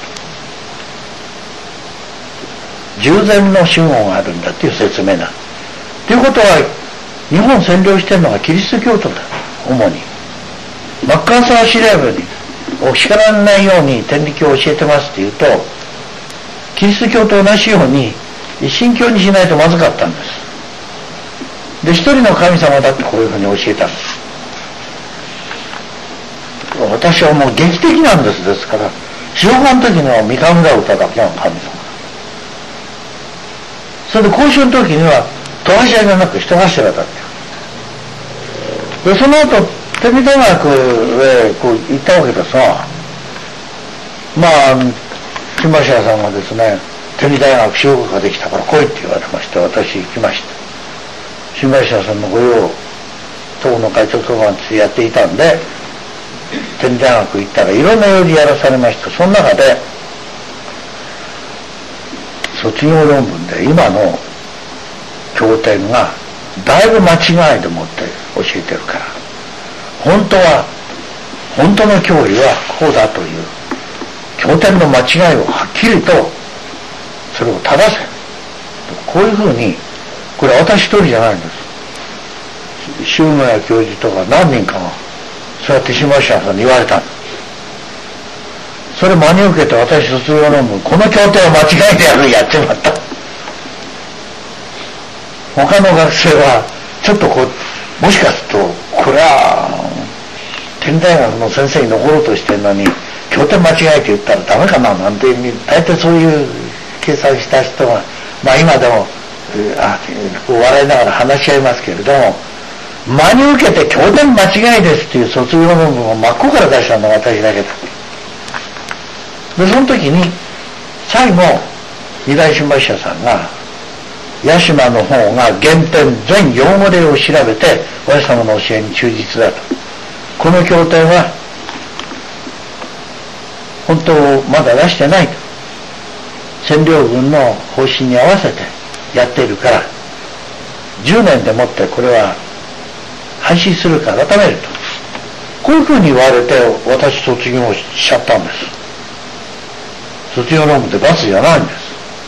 従前の信号があるんだっていう説明だ。ということは日本占領してるのがキリスト教徒だ、主に。マッカーサー司令部にお叱らないように天理教を教えてますって言うと、キリスト教と同じように信教にしないとまずかったんです。で、一人の神様だってこういうふうに教えたんです。私はもう劇的なんです。ですから地獄の時の三上田歌だけの神様。それで公衆の時には戸柱じゃなく人柱だって。でその後天理大学へこう行ったわけですが、まあ新橋屋さんがですね、天理大学修学ができたから来いって言われまして、私行きました。新橋屋さんの御用党の会長とかにやっていたんで、天理大学行ったらいろんな用事やらされました。その中で卒業論文で今の経典がだいぶ間違いでもって教えてるから、本当は本当の教理はこうだという経典の間違いをはっきりとそれを正せ、こういうふうに、これ私一人じゃないんです。周野谷教授とか何人かがそうやって新橋屋さんに言われたんです。それ真に受けて私卒業論文、この経典を間違えてやるやっちまった。他の学生はちょっとこう、もしかするとこれは天理大学の先生に残ろうとしてるのに経典間違えて言ったらダメかななんて、大体そういう計算した人が、まあ今でもあ笑いながら話し合いますけれども、真に受けて経典間違いですっていう卒業論文を真っ向から出したのは私だけだ。でその時に最後二大新橋社さんが八島の方が原典全用語例を調べて私様の教えに忠実だと、この経典は本当をまだ出してないと、占領軍の方針に合わせてやっているからじゅうねんでもってこれは廃止するか改めると、こういうふうに言われて私卒業しちゃったんです。卒業論文って罰じゃないんです。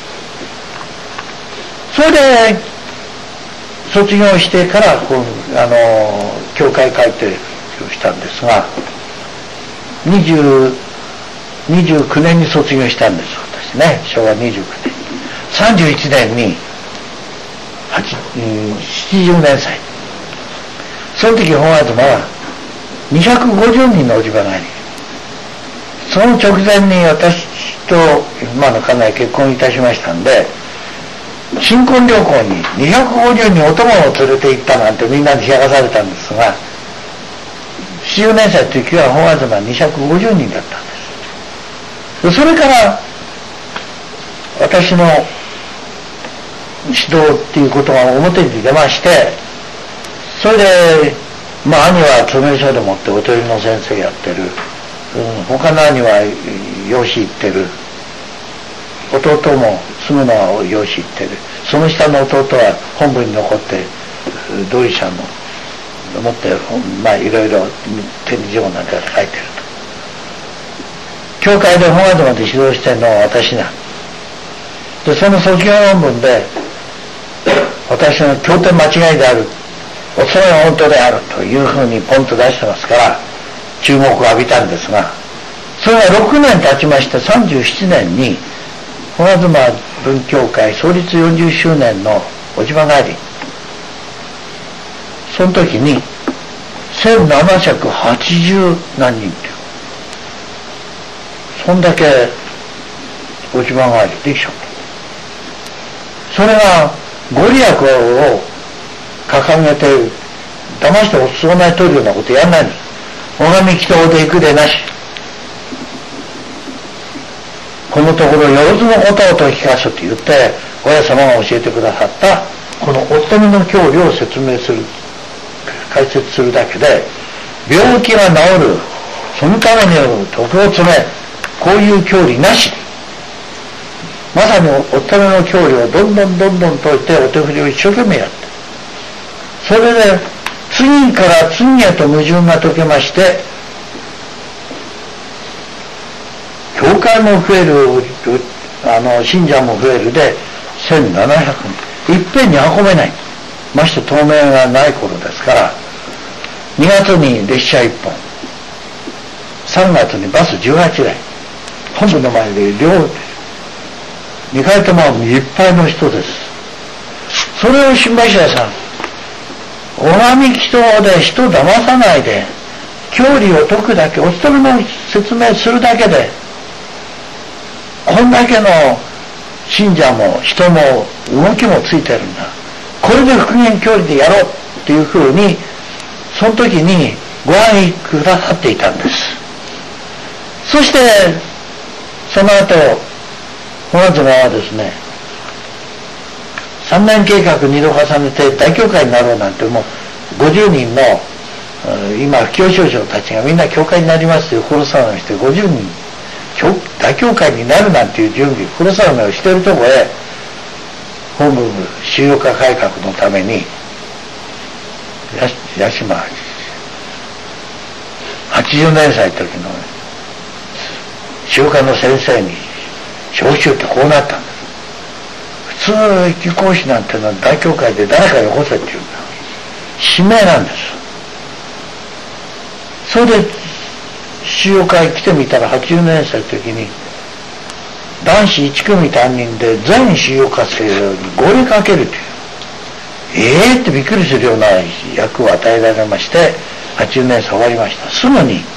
それで卒業してからこうあの教会改定をしたんですが、にじゅう、にじゅうきゅうねんに卒業したんです私ね、しょうわにじゅうきゅうねん。さんじゅういちねんにはち、うん、ななじゅうねんさい。その時本東はにひゃくごじゅうにんの落ち葉があり、その直前に私と今の家内結婚いたしましたんで、新婚旅行ににひゃくごじゅうにんお供を連れて行ったなんてみんなに冷やかされたんですが、ななじゅうねんさいの時は本東はにひゃくごじゅうにんだったんです。それから私の指導っていうことが表に出まして、それでまあ兄は詰め所でもっておとりの先生やってる、うん、他の兄は養子行ってる、弟も住むのは養子行ってる、その下の弟は本部に残って同意者の持ってまあいろいろ展示場なんか書いてると。教会で本東で指導してるのは私なんで、その卒業論文で私の経典間違いである、それは本当であるというふうにポンと出してますから注目を浴びたんですが、それがろくねん経ちましてさんじゅうななねんに本東文教会創立よんじゅっしゅうねんの落ち葉帰り、その時にせんななひゃくはちじゅうなんにんっていう、そんだけ落ち葉帰りできちゃった。それがご利益を掲げて騙しておつをない取るようなことやんないんです。拝み祈祷で行くでなし、 このところよろずのことをと聞かせと言って親様が教えてくださったこのおっための教理を説明する解説するだけで病気が治る、そのために徳を詰め、こういう教理なし、まさにおっための教理をどんどんどんどん解いてお手振りを一生懸命やって、それで次から次へと矛盾が解けまして、教会も増える、あの信者も増えるでせんななひゃくにんいっぺんに運べない。まして透明がない頃ですから、にがつに列車いっぽん、さんがつにバスじゅうはちだい、本部の前で両にかいともいっぱいの人です。それを新橋屋さん、拝み祈祷で人を騙さないで教理を解くだけ、お勤めの説明するだけでこんだけの信者も人も動きもついてるんだ、これで復元教理でやろうっていうふうにその時にご案意くださっていたんです。そしてその後小松川はですね、さんねん計画にど重ねて大教会になろうなんて、もうごじゅうにんの今布教少女たちがみんな教会になりますという心騒ぎをしてごじゅうにん大教会になるなんていう準備、心騒ぎをしているところへ本部宗教化改革のために八島はちじゅうねんさいの時の宗教の先生に召集ってこうなったんです。普通一級講師なんてのは大教会で誰かよこせっていう使命なんです。それで宗教会来てみたらはちじゅうねんさいの時に男子いち組担任で全宗教活性に号令かけるという、ええー、ってびっくりするような役を与えられまして、はちじゅうねんさい終わりました。すぐに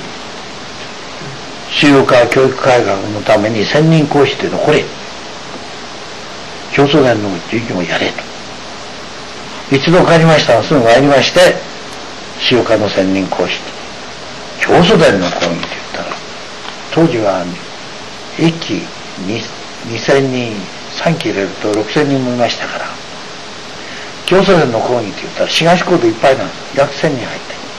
宗教会教育改革のために専任講師で残れ、教祖伝の授業をやれと一度帰りましたが、すぐ参りまして宗教会の専任講師と教祖伝の講義と言ったら、当時はいっきにせんにん、さんき入れるとろくせんにんもいましたから、教祖伝の講義と言ったら東コードいっぱいなんです。約せんにん入って、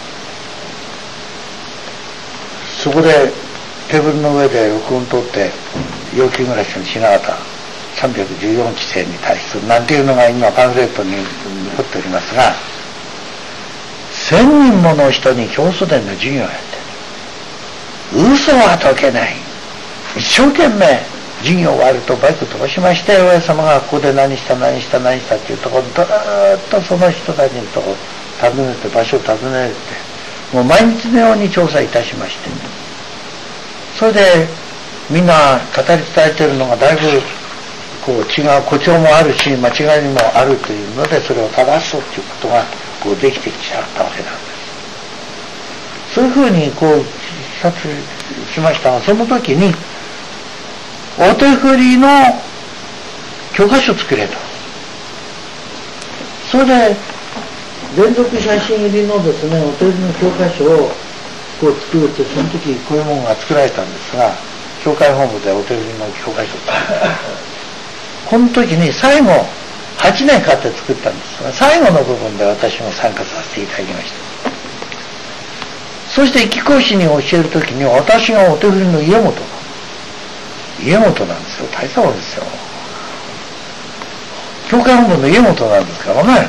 そこでテーブルの上で録音取って要求暮らしの品形さんびゃくじゅうよんきせいに対するなんていうのが今パンフレットに残っておりますが、せんにんもの人に教祖伝の授業をやってる。嘘は解けない。一生懸命授業終わるとバイク飛ばしまして、親様がここで何した何した何したっていうところずっとその人たちのところ訪ねて、場所を訪ねて、もう毎日のように調査いたしまして、それでみんな語り伝えてるのがだいぶこう違う、誇張もあるし間違いもあるというので、それを正すということがこうできてきちゃったわけなんです。そういうふうにこう視察しましたが、その時にお手振りの教科書作れと。それで連続写真入りのですね、お手振りの教科書をこう作るって、その時こういうものが作られたんですが、教会本部でお手振りの教科書この時に最後はちねんかって作ったんですが、最後の部分で私も参加させていただきました。そして一期講師に教える時に、私がお手振りの家元だ、家元なんですよ。大したもんですよ。教会本部の家元なんですからね。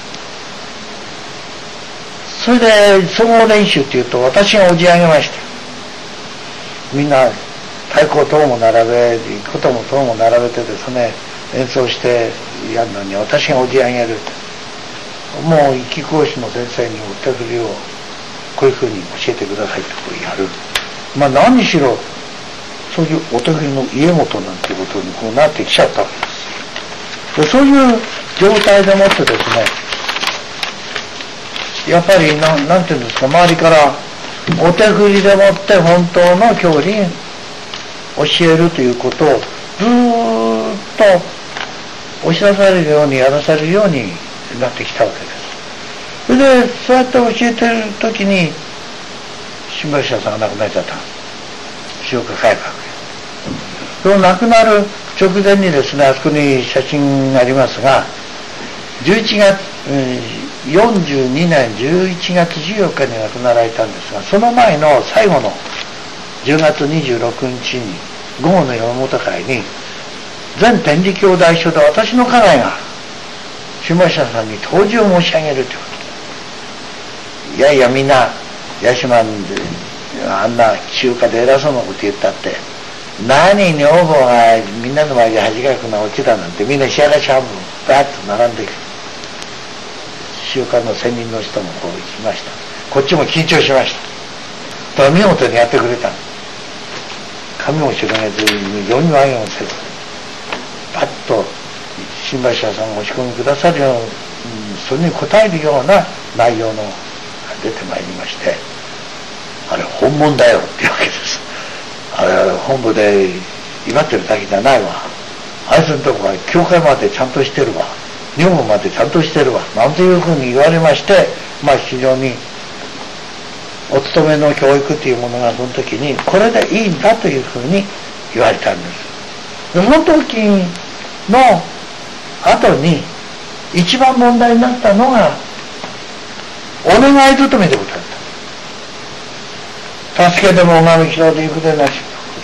それで総合練習っていうと、私がおじ上げました。みんな太鼓等も並べ、琴も等も並べてですね、演奏してやるのに私がおじ上げる。もう一期講師の先生にお手振りをこういうふうに教えてくださいってこうやる。まあ何にしろそういうお手振りの家元なんていうことにこうなってきちゃったわけです。でそういう状態でもってですね、やっぱりな、なんていうんですか、周りからお手振りでもって本当の教理教えるということをずーっと押し出されるようにやらされるようになってきたわけです。それでそうやって教えてる時に新橋屋さんが亡くなっちゃった。宗教改革。 その亡くなる直前にですね、あそこに写真がありますが、じゅういちがつ、よんじゅうにねんじゅういちがつじゅうよっかに亡くなられたんですが、その前の最後のじゅうがつにじゅうろくにちに午後の山本会に全天理教大書で私の家内が新橋さんに答辞を申し上げるということで、いやいやみんな八島であんな中華で偉そうなこと言ったって何女房がみんなの前で恥かくなオチだなんてみんなしやらし半分バーッと並んでいく。週刊の専任の人もこう来ました。こっちも緊張しました。だから見事にやってくれた。髪を広げずに世には言をせずパッと新橋屋さんがお仕込みくださるよう、うん、それに応えるような内容のが出てまいりまして、あれ本物だよっていうわけです。あれ本部で威張ってるだけじゃないわ、あいつのとこは教会までちゃんとしてるわ、女房までちゃんとしてるわなんていうふうに言われまして、まあ非常にお勤めの教育というものがその時にこれでいいんだというふうに言われたんです。でその時の後に一番問題になったのがお願い勤めでござった。助けても拝み広で行くでなし、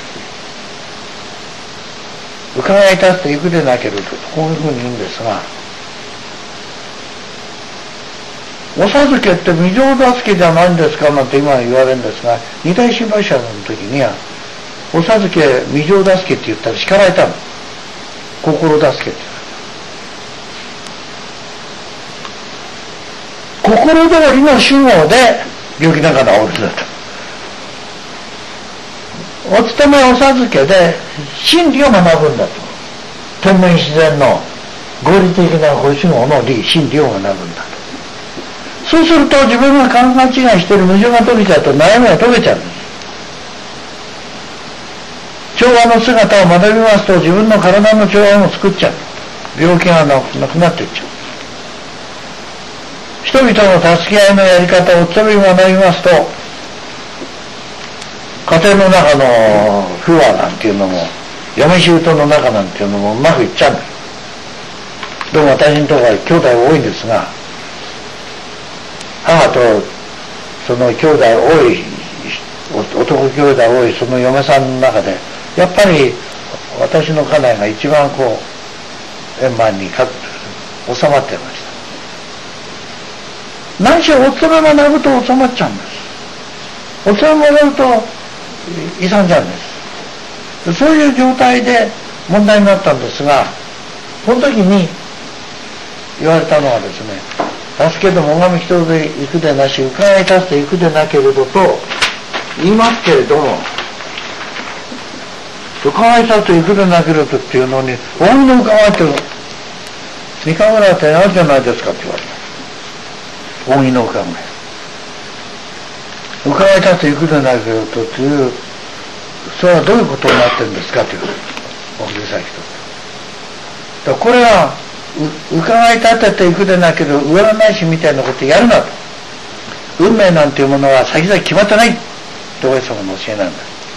伺い立つと行くでなければとこういうふうに言うんですが、お授けって未情助けじゃないんですかなんて今言われるんですが、二代新橋社の時にはお授け未情助けって言ったら叱られたの。心助けって心通りの主語で病気なんか治るんだと。お勤めお授けで真理を学ぶんだと。天命自然の合理的な保守語の理真理を学ぶんだと。そうすると自分が勘違いしている矛盾が解けちゃうと悩みが解けちゃうんです。調和の姿を学びますと自分の体の調和も作っちゃう。病気がなくなっていっちゃう。人々の助け合いのやり方をお勤めに学びますと家庭の中の不和なんていうのも嫁姑の中なんていうのもうまくいっちゃうんです。どうも私のところは兄弟が多いんですが、母とその兄弟多い男兄弟多いその嫁さんの中でやっぱり私の家内が一番こう円満に収まってました。何しろお勤め学ぶと収まっちゃうんです。お勤め学ぶと勇んじゃうんです。そういう状態で問題になったんですが、この時に言われたのはですね、助けても拝み人で行くでなし、伺い立つて行くでなけれどと言いますけれども、伺い立つて行くでなけれどっていうのに、大いの伺いって三日ぐらいってあるじゃないですかって言われた。大いの伺い。伺い立つて行くでなけれどという、それはどういうことになってるんですかというお筆先と。これは伺い立てていくでなければ占い師みたいなことやるなと。運命なんていうものは先々決まってないとおや様の教えなんだ。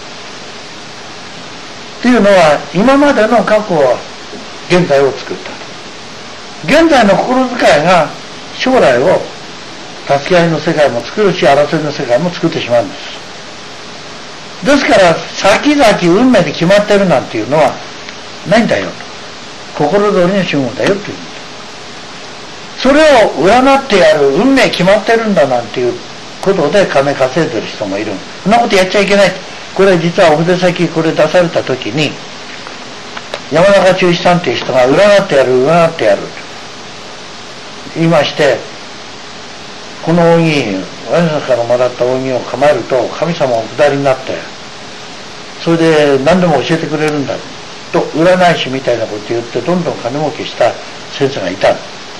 っていうのは今までの過去は現在を作った。現在の心遣いが将来を助け合いの世界も作るし争いの世界も作ってしまうんです。ですから先々運命で決まってるなんていうのはないんだよと。心通りの主語だよという。それを占ってやる運命決まってるんだなんていうことで金稼いでる人もいる。そんなことやっちゃいけない。これ実はお筆先これ出された時に山中中一さんという人が占ってやる占ってやると言いまして、この扇親父からもらった扇を構えると神様お下りになってそれで何でも教えてくれるんだと占い師みたいなこと言ってどんどん金儲けした先生がいた。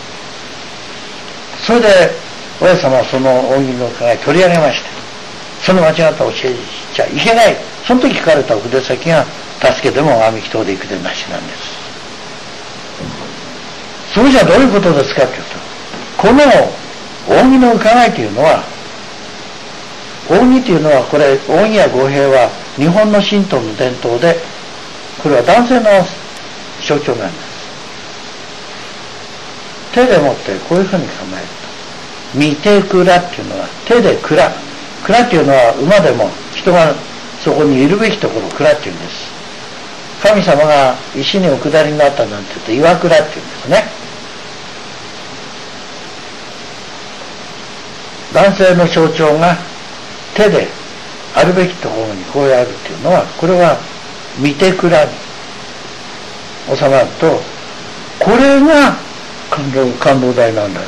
それで親様はその扇の考え取り上げまして、その間違った教えちゃいけない。その時書かれたお筆先が助けても阿弥陀で行くでなしなんです。それじゃどういうことですかっていうと、この扇の伺いというのは、扇というのはこれ扇や御幣は日本の神道の伝統でこれは男性の象徴なんです。手で持ってこういうふうに構えると、見て蔵っていうのは手で蔵、蔵っていうのは馬でも人がそこにいるべきところを蔵っていうんです。神様が石にお下りになったなんて言うと岩蔵っていうんですね。男性の象徴が手であるべきところにこうやるっていうのは、これは見て蔵に収まると、これが感動、感動台なんだ。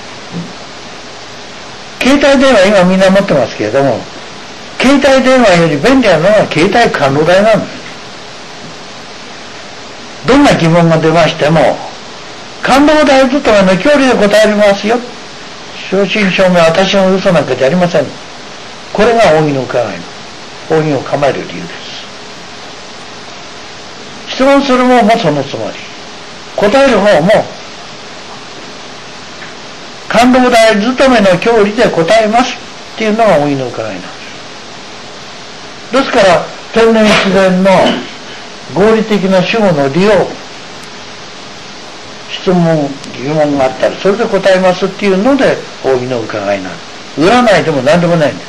携帯電話今みんな持ってますけれども、携帯電話より便利なのは携帯感動台なんです。どんな疑問が出ましても、感動台ずっとあの距離で答えますよ。正真正銘、私の嘘なんかじゃありません。これが扇の伺いの扇を構える理由です。質問する方もそのつもり、答える方も感動台勤めの距離で答えますっていうのが扇の伺いなんです。ですから天然自然の合理的な主語の利用、質問疑問があったらそれで答えますっていうので扇の伺いなんです。占いでも何でもないんです。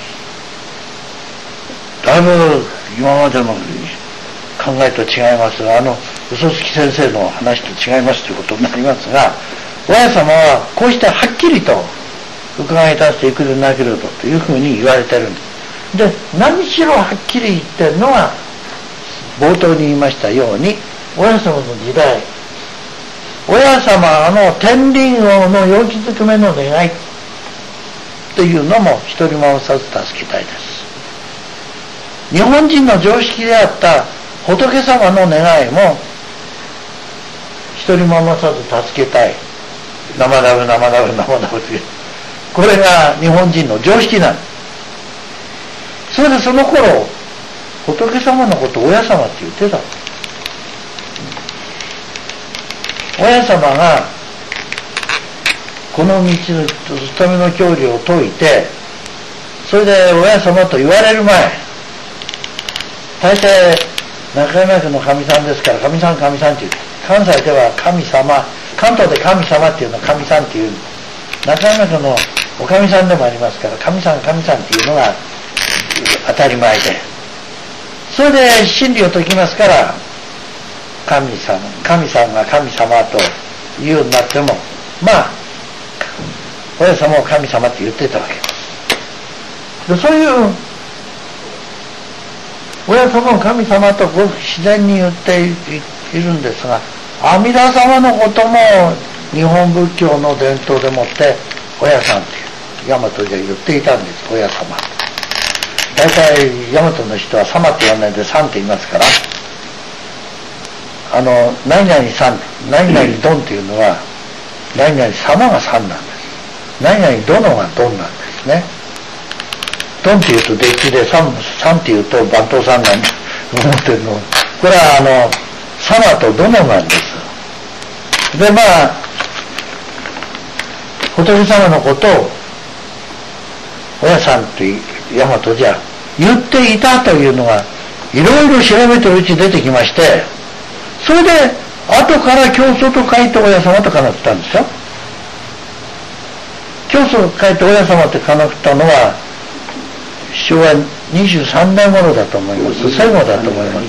だいぶ今までの考えと違いますが、あの嘘つき先生の話と違いますということになりますが、親様はこうしてはっきりと伺い出していくでなければというふうに言われてるんです。で、何しろはっきり言ってるのは冒頭に言いましたように、親様の時代、親様の天輪王の陽気づくめの願いというのも一人もさず助けたいです。日本人の常識であった仏様の願いも一人もさず助けたい。生ダブ生ダブ生ダブという、これが日本人の常識なんです。それでその頃仏様のことを親様って言ってた。親様がこの道の勤めの教理を説いて、それで親様と言われる前、大体中山家の神さんですから、神さん神さんって言う。関西では神様、関東で神様っていうのは神さんっていう、中山家のお神さんでもありますから、神さん神さんっていうのが当たり前で、それで真理を説きますから、神様、神さんが神様というようになっても、まあ親様を神様って言ってたわけです。で、そういう親様を神様とごく自然に言っているんですが、阿弥陀様のことも日本仏教の伝統でもって親さんっていう大和で言っていたんです。親様、大体大和の人は様って言わないでさんって言いますから、あの何々さん何々ドンっていうのは何々様がさんなんです。何々殿がドンなんですね。ドンって言うとデッキでさん、さんって言うと番頭さんが思ってるの、これはあの様と殿なんです。で、まあ仏様のことを親さんと大和じゃ言っていたというのがいろいろ調べてるうち出てきまして、それで後から教祖と書いて親様とかなったんですよ。教祖と書いて親様ってかなったのはしょうわにじゅうさんねん頃だと思います。戦後だと思います。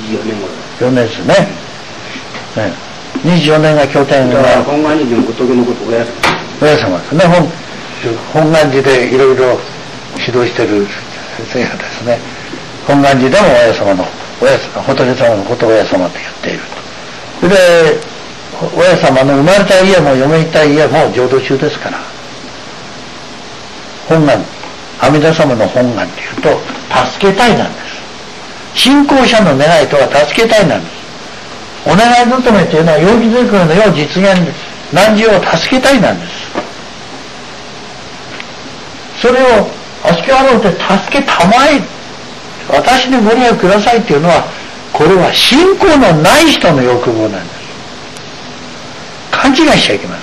よねんですね。ね、にじゅうよねんが経典が本願寺の仏のこと親様親様ですね。本本願寺でいろいろ指導してる先生がですね、本願寺でも親様の親仏様のことを親様と言っている。それで親様の生まれた家も嫁いた家も浄土宗ですから、本願、阿弥陀様の本願というと助けたいなんです。信仰者の願いとは助けたいなんです。お願い求めというのは陽気づくめの世実現、難事を助けたいなんです。それをあすきあろうって助けたまえ、私にご利益くださいっていうのは、これは信仰のない人の欲望なんです。勘違いしちゃいけま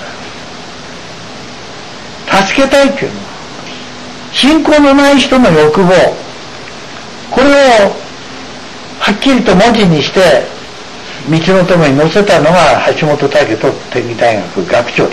せん。助けたいっていうのは信仰のない人の欲望、これをはっきりと文字にして道の友に載せたのが橋本武人天理大学学長です。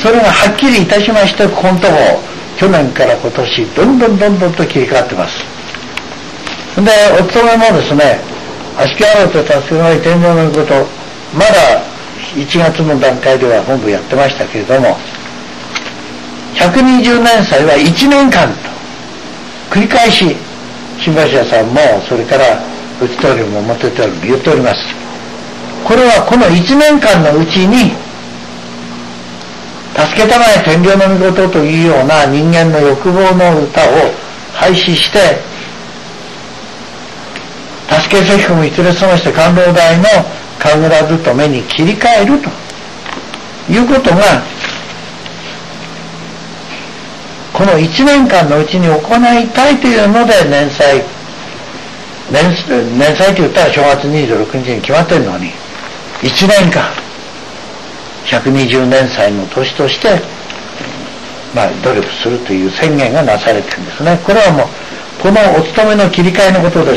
それがはっきりいたしまして、ここのとこ去年から今年どんどんどんどんと切り替わってます。でお勤めもですね、足木洗うと助けない天皇のこと、まだいちがつの段階では本部やってましたけれども、ひゃくにじゅうねん祭はいちねんかんと繰り返し新橋屋さんもそれから内通りも表通りも言っております。これはこのいちねんかんのうちに助けたまえ天領の御事というような人間の欲望の歌を廃止して、助けせきこむいつれそまして官老大の神楽勤めに切り替えるということが、このいちねんかんのうちに行いたいというので年祭年, 年祭と言ったら正月にじゅうろくにちに決まってるのに、いちねんかんひゃくにじゅうねん祭の年として、まあ、努力するという宣言がなされてるんですね。これはもうこのお勤めの切り替えのことです。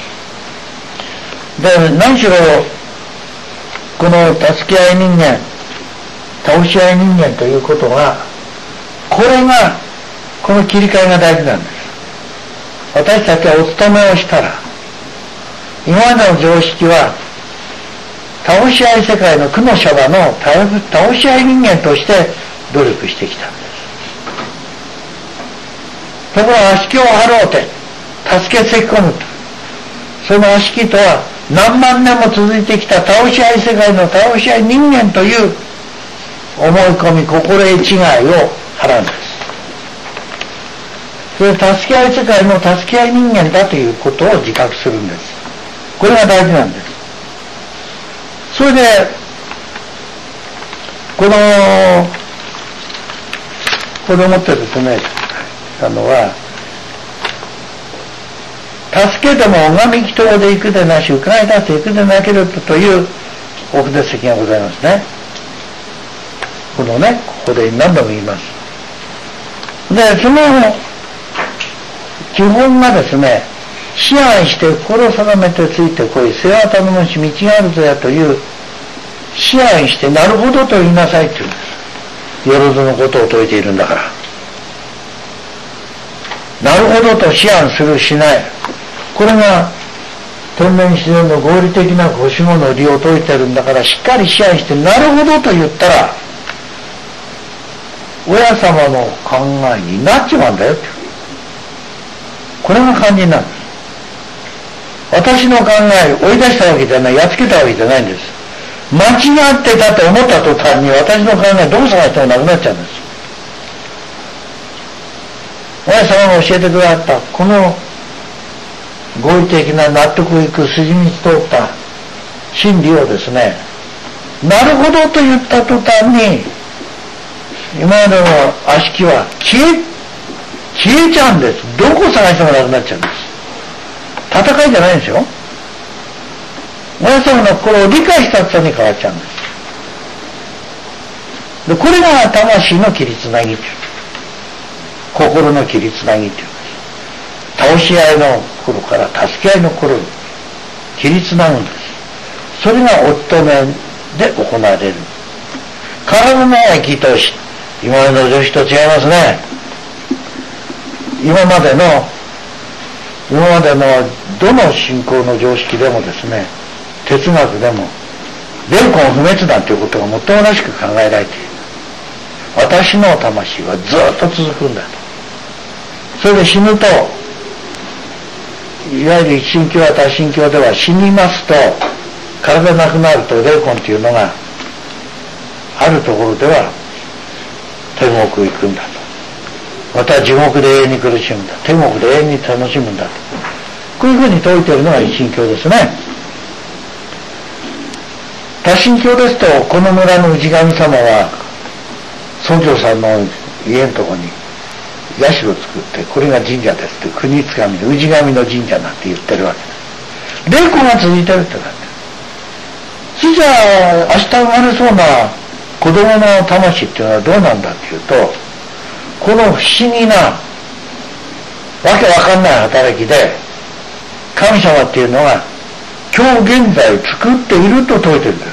で何しろこの助け合い人間、倒し合い人間ということが、これがこの切り替えが大事なんです。私たちはお勤めをしたら、今までの常識は倒し合い世界の苦のシャバの倒し合い人間として努力してきたんです。ところが悪しきを払うて助けせき込むと、その悪しきとは何万年も続いてきた倒し合い世界の倒し合い人間という思い込み、心得違いを払うんです。それで助け合い世界の助け合い人間だということを自覚するんです。これが大事なんです。それでこの子供ってですね、あのは助けても拝み祈祷で行くでなし、伺い出して行くでなければというお筆跡がございますね。このね、ここで何度も言います。でその基本がですね、思案して心定めてついてこい、世話頼むし道があるぞやという思案して、なるほどと言いなさいっていうんです。よろずのことを説いているんだから、なるほどと思案するしない、これが天然自然の合理的なご守護の理を説いてるんだから、しっかり思案してなるほどと言ったら親様の考えになっちまうんだよって、これが肝心なんです。私の考えを追い出したわけじゃない、やっつけたわけじゃないんです。間違ってたと思った途端に私の考えどう探してもなくなっちゃうんです。親様が教えてくださったこの合理的な納得いく筋道通った真理をですね、なるほどと言った途端に今までの悪しきは消え消えちゃうんです。どこ探してもなくなっちゃうんです。戦いじゃないんですよ。親様の心を理解した途端に変わっちゃうんです。でこれが魂の切りつなぎっていう、心の切りつなぎっていうんです。倒し合いの心から助け合いの心に切りつなぐんです。それがお勤めで行われる。体の生き通し、今までの常識と違いますね。今までの今までのどの信仰の常識でもですね、哲学でも霊魂不滅なんていうことがもっともらしく考えられている。私の魂はずっと続くんだと。それで死ぬと、いわゆる一神教や多神教では死にますと体なくなると霊魂というのがあるところでは天国行くんだと、また地獄で永遠に苦しむんだ、天国で永遠に楽しむんだと、こういうふうに説いているのが一神教ですね。多神教ですと、この村の氏神様は村長さんの家のところに社を作って、これが神社ですって、国津神の氏神の神社なんて言ってるわけです。霊魂が続いてるってなって、それじゃあ明日生まれそうな子供の魂っていうのはどうなんだっていうと、この不思議なわけわかんない働きで神様っていうのが今日現在作っていると説いてるんです。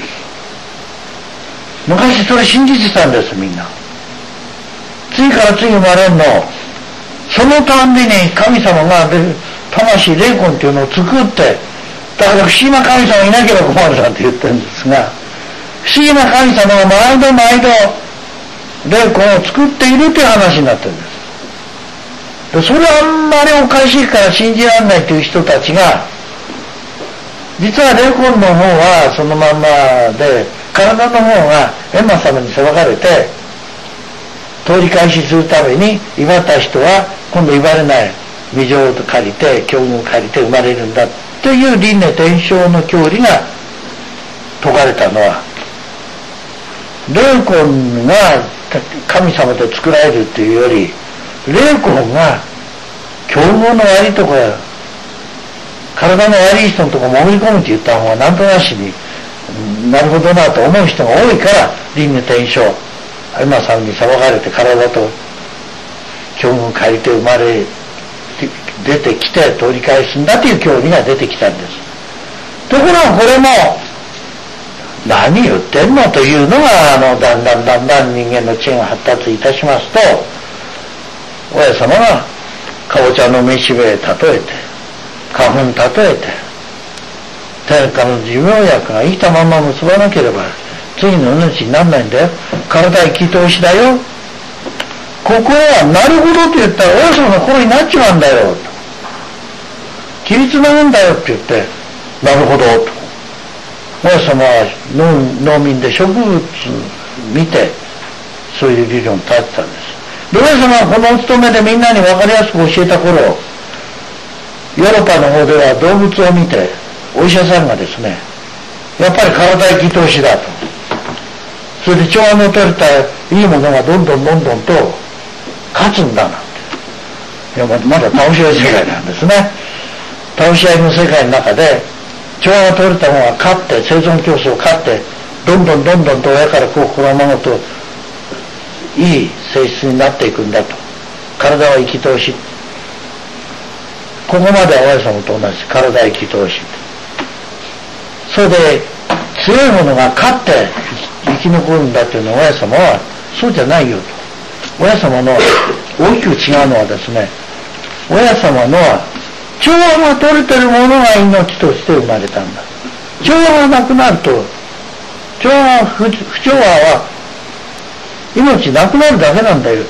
昔それ信じてたんです、みんな。次から次生まれんの、そのたんびに神様が魂霊魂っていうのを作って、だから不思議な神様いなければ困るなんて言ってるんですが、不思議な神様が毎度毎度霊魂を作っているという話になってるんです。でそれはあんまりおかしいから信じられないという人たちが、実は霊魂の方はそのまんまで、体の方が閻魔様に裁かれて通り返しするために、威張った人は今度威張れない未情を借りて境遇を借りて生まれるんだという輪廻転生の教理が説かれたのは、霊魂が神様で作られるというより、霊魂が境遇の悪いとこや体の悪い人のとこ潜り込むって言った方がなんとなしになるほどなと思う人が多いから、輪廻転生閻魔さんに裁かれて体と境遇を借りて生まれ出てきて通り返すんだという教理が出てきたんです。ところがこれも何言ってんのというのが、あのだんだんだんだん人間の知恵が発達いたしますと、親様がかぼちゃのめしべ例えて花粉例えて天下の寿命薬が生きたまま結ばなければ次の命にならないんだよ、体生き通しだよ、ここはなるほどと言ったら親様の心になっちまうんだよと、切りつなぐんだよって言って、なるほどと、親様は 農, 農民で植物見てそういう理論を立てたんです。で親様はこのお勤めでみんなに分かりやすく教えた頃、ヨーロッパの方では動物を見てお医者さんがですね、やっぱり体生き通しだと、それで調和の取れたいいものがどんどんどんどんと勝つんだなんて、いやまだ倒し合い世界なんですね。倒し合いの世界の中で調和が取れたものが勝って、生存競争を勝ってどんどんどんどんと親から子を子が孫といい性質になっていくんだと、体は生き通し、ここまでは親様と同じ、体生き通し、それで強いものが勝って生き残るんだというのは、親様はそうじゃないよと。親様の大きく違うのはですね、親様のは調和が取れてるものが命として生まれたんだ。調和がなくなると、調和不, 不調和は命なくなるだけなんだよと。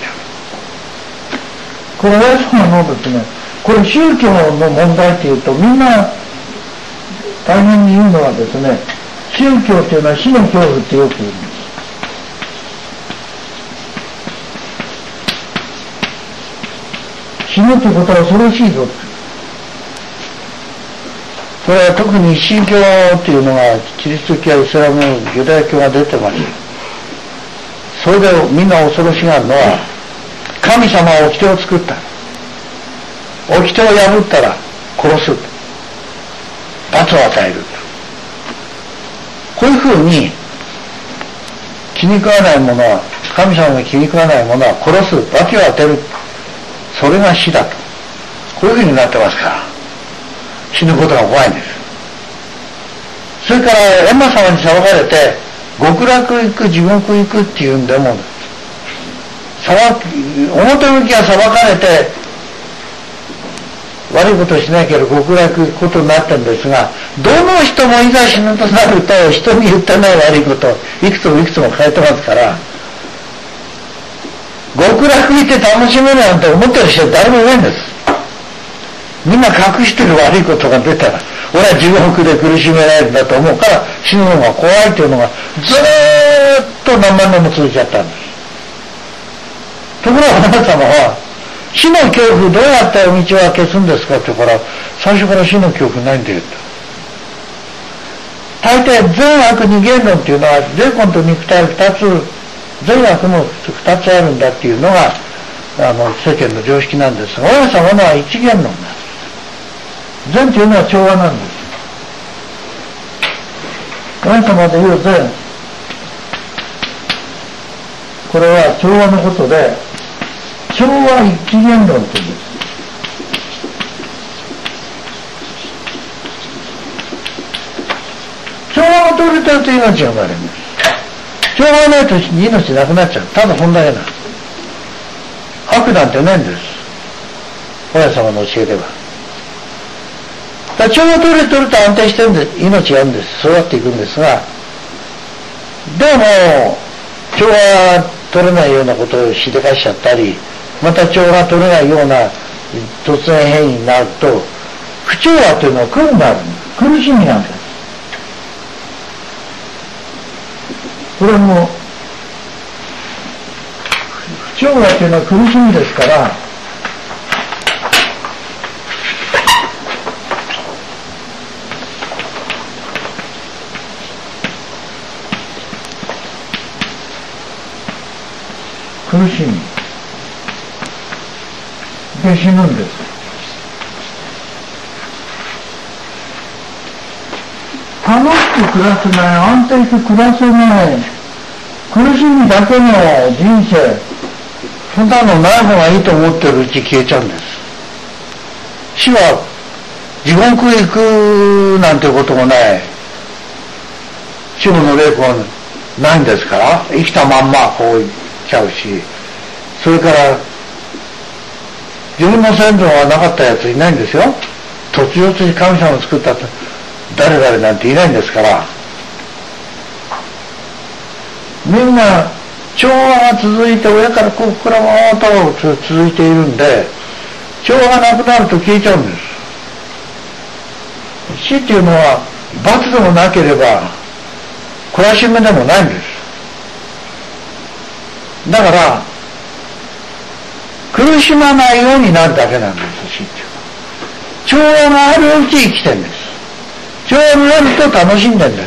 これ親様のですね、これ宗教の問題っていうとみんな大変に言うのはですね、宗教っていうのは死の恐怖ってよく言うんです。死ぬってことは恐ろしいぞって。これは特に一神教っていうのがキリスト教やイスラムユダヤ教が出てます。それでみんな恐ろしがるのは、神様は掟を作った、掟を破ったら殺す、罰を与える、こういうふうに気に食わないものは、神様が気に食わないものは殺す、罰を当てる、それが死だと、こういうふうになってますから、死ぬことが怖いんです。それから閻魔様に裁かれて極楽行く地獄行くっていうんでも、表向きは裁かれて悪いことをしなければ極楽行くことになってるんですが、どの人もいざ死ぬとなると人に言ってない悪いことをいくつもいくつも変えてますから、極楽行って楽しめるなんて思ってる人は誰もいないんです。みんな隠してる悪いことが出たら、俺は地獄で苦しめられるんだと思うから死ぬのが怖いというのがずーっと何万年も続いちゃったんです。ところがあなた様は死の恐怖どうやって道は消すんですかって言うから、最初から死の恐怖ないんだよと。大抵善悪二元論っていうのは霊魂と肉体二つ、善悪も二つあるんだっていうのがあの世間の常識なんですが、親様のは一元論なんです。善というのは調和なんです。親様で言う善、これは調和のことで、調和一元論というんです。 ると命が生まれるんです。情がないと命なくなっちゃう。ただそんだけな。悪なんてないんです。親様の教えでは。だから情が取れ取ると安定してるんで命があるんです。育っていくんですが、でも情が取れないようなことをしでかしちゃったり、また情が取れないような突然変異になると、不調和というのは苦になる。苦しみなんです。これも不調和というのは苦しみですから、苦しみで死ぬんです。楽しく暮らせない、安定して暮らせない、苦しみだけの人生、そんなのない方がいいと思ってるうち消えちゃうんです。死は地獄へ行くなんてこともない、死後の霊魂はないんですから、生きたまんまこう行っちゃうし、それから自分の先祖がなかったやついないんですよ。突如に神様を作った誰々なんていないんですから、みんな調和が続いて上からここからもーっと続いているんで、調和がなくなると消えちゃうんです。死っていうのは罰でもなければ懲らしめでもないんです。だから苦しまないようになるだけなんです。死っていうのは調和があるうち生きてるんです。調和になると楽しんでるんです。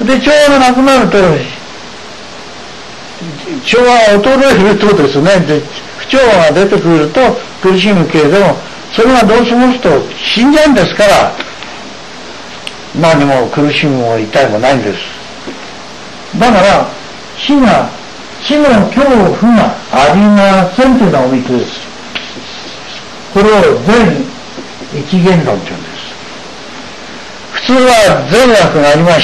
で、調和がなくなると、調和が衰えるとですね、で不調和が出てくると苦しむけれども、それがどう過ごすと死んじゃうんですから、何も苦しみも痛いもないんです。だから、死が、死の恐怖がありませんというのはおみくです。これを全一元論というんです。普通は善悪がありまして、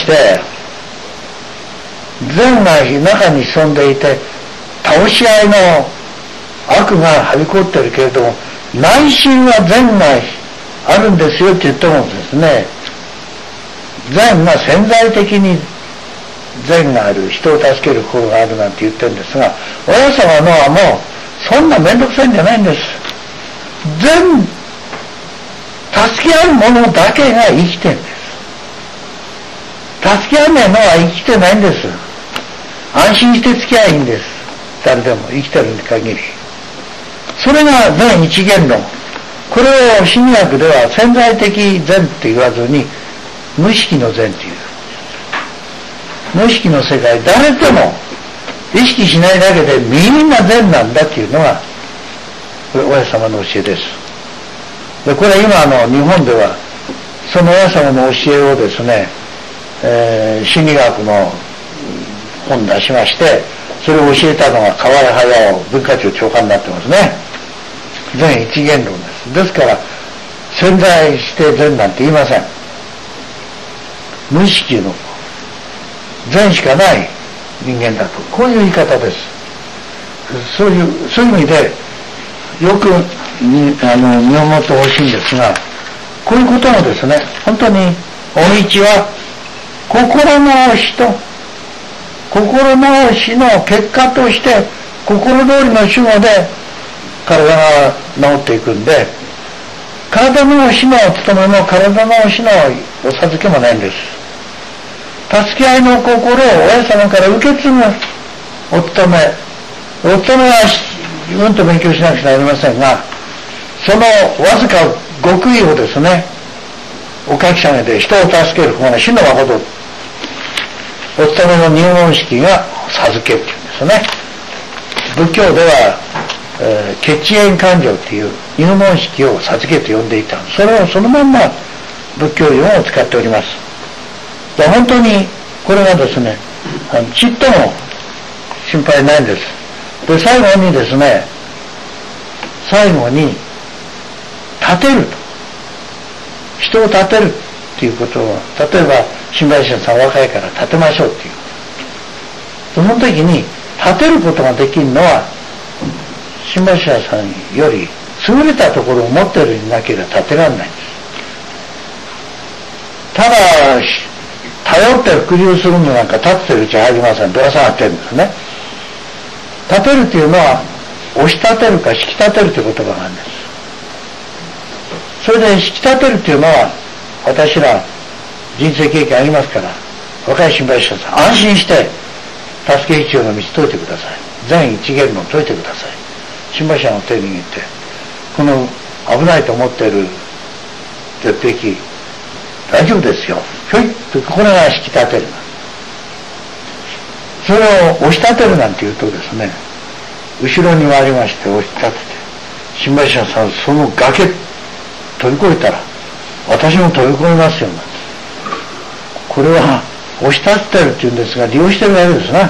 善が中に潜んでいて倒し合いの悪がはびこってるけれども、内心は善があるんですよって言ってもですね、善が潜在的に善がある、人を助ける心があるなんて言ってるんですが、親様のはもうそんなめんどくさいんじゃないんです。善、助け合うものだけが生きてるんです。助け合わないのは生きてないんです。安心して付き合いいいんです。誰でも生きてるに限り。それが善一元論。これを心理学では潜在的善って言わずに無意識の善っていう。無意識の世界、誰でも意識しないだけでみんな善なんだっていうのがこれ親様の教えです。でこれ今の日本ではその親様の教えをですね、えー、心理学の本出しまして、それを教えたのが河合駿文化庁長官になってますね。善一元論です。ですから潜在して善なんて言いません。無意識の善しかない人間だと、こういう言い方です。そういうそういう意味でよくにあの見守ってほしいんですが、こういうこともですね、本当にお道は心の人、心の死の結果として心通りの守護で体が治っていくんで、体の死のお務めも体の死のお授けもないんです。助け合いの心を親様から受け継ぐお務め、お務めはうんと勉強しなくちゃなりませんが、そのわずか極意をですね、お書き下げで人を助けるこの死の誠、お務めの入門式が授けっていうんですね。仏教では、えー、血縁勘定っていう入門式を授けと呼んでいた。それをそのまんま仏教用を使っております。で本当にこれがですね、あのちっとも心配ないんです。で最後にですね、最後に立てると、人を立てる、 っていうことを、例えば新聞社さん若いから立てましょうっていう、その時に立てることができるのは新聞社さんより優れたところを持ってるになければ立てられないんです。ただ頼って服従するのなんか立ってるうち入りません。ぶら下がってるんですね。立てるというのは押し立てるか引き立てるという言葉があるんです。それで引き立てるというのは、私ら人生経験ありますから、若い新聞社さん安心して助け必要の道解いてください。全一元論解いてください。新聞社の手に握って、この危ないと思っている絶壁大丈夫ですよ、ひょいっとこれが引き立てる。それを押し立てるなんていうとですね、後ろに回りまして押し立てて、新聞社さんその崖飛び越えたら私も飛び越えますよなんて、これは押し立ててるっていうんですが、利用してるわけですね。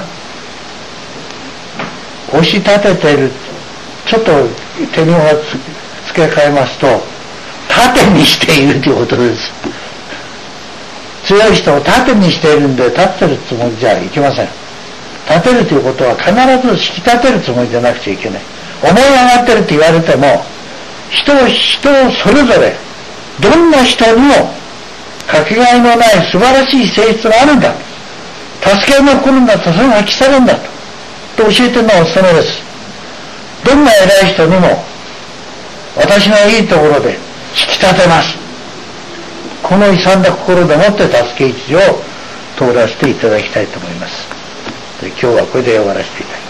押し立ててる、ちょっと手にを付け替えますと縦にしているということです。強い人を縦にしているんで立ってるつもりじゃいけません。立てるということは必ず引き立てるつもりじゃなくちゃいけない。思い上がってると言われても、人を人をそれぞれどんな人にもかけがえのない素晴らしい性質があるんだ、助けが来るんだと、それが発揮されるんだとと教えてるのがお勤めです。どんな偉い人にも私のいいところで引き立てます。この勇んだ心でもって助け一条を通らせていただきたいと思います。で、今日はこれで終わらせていただきます。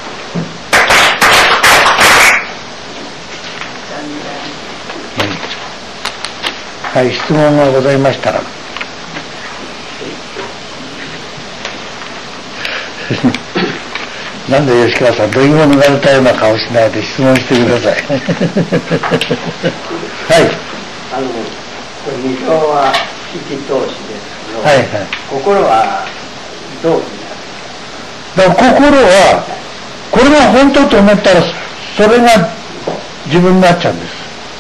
はい、質問がございましたらなんで吉川さんどういうものがれたような顔しないで質問してくださいはい。 あのこれ二条は一通しですけど、 はいはい、 心はどうだから心はこれが本当と思ったらそれが自分になっちゃうんです。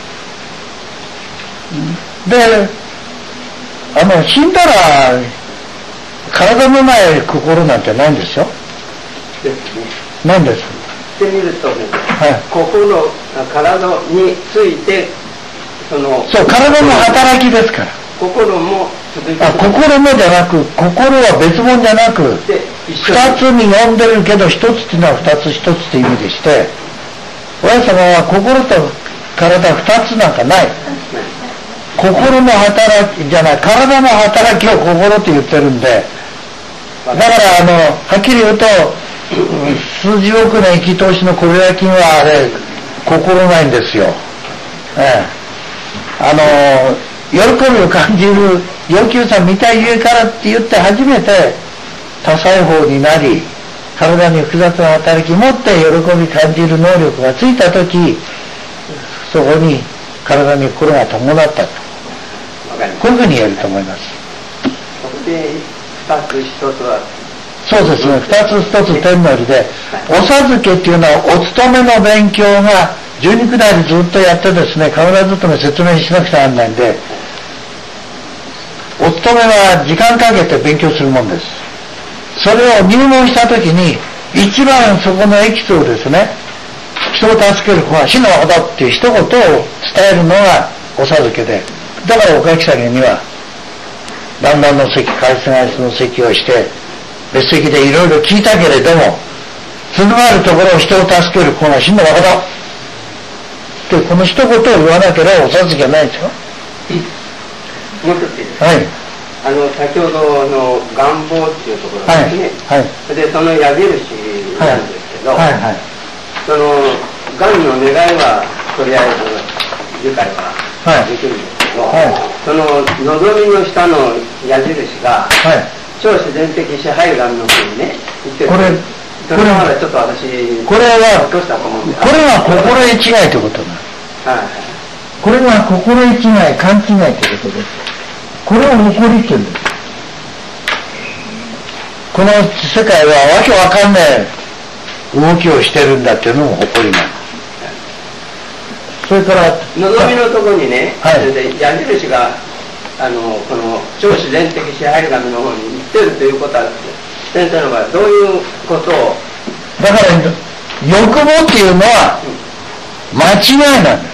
で、あの死んだら体のない心なんてないんですよ。 ですね。 なんです。 してみるとね、 はい、 心、体についてそのそう、体の働きですから。 心も続いて、 あ、心もじゃなく、心は別物じゃなく、二つに呼んでるけど一つっていうのは二つ一つって意味でして、親様は心と体二つなんかない。心の働きじゃない、体の働きを心と言ってるんで、だからあのはっきり言うと数十億年生き通しのこれだけはあれ心ないんですよ。ええ、あの喜びを感じる要求さん見たいゆえからって言って初めて多細胞になり体に複雑な働き持って喜び感じる能力がついたとき、そこに体に心が伴ったと、こういうふうに言えると思います。 そこで二つ一つはそうですね、二つ一つ天のりで、お授けっていうのはお勤めの勉強が十二くだりずっとやってですね、体勤め説明しなくちゃならないんで、お勤めは時間かけて勉強するもんです。それを入門したときに一番そこのエキスをですね、人を助ける子は死のほどっていう一言を伝えるのがお授けで、だからおかき下げには団らんの席、返す返すの席をして別席でいろいろ聞いたけれども、つながるところを人を助ける子は死のほどってこの一言を言わなければお授けないですよ。 もう一ついいですか。 はい。 あの先ほどの願望っていうところですね。 はい。はい、 でその矢印なんですけど、 はいはいはい、 その願の願いはとりあえず理解はできるんですけど、はい、その望みの下の矢印が、はい、超自然的支配願の方にね言ってる。これそれはまだちょっと私これはどうしたと思うんです。 これは心得違いということなんです。はい。これは心得違い、勘違いということです。これを誇りって言うんです。この世界はわけわかんない動きをしてるんだっていうのも誇りなんです。それから望みのところにね、はい、矢印があのこの超自然的支配神の方に行ってるということは、先生の場合どういうことを。 だから欲望っていうのは間違いなんだ。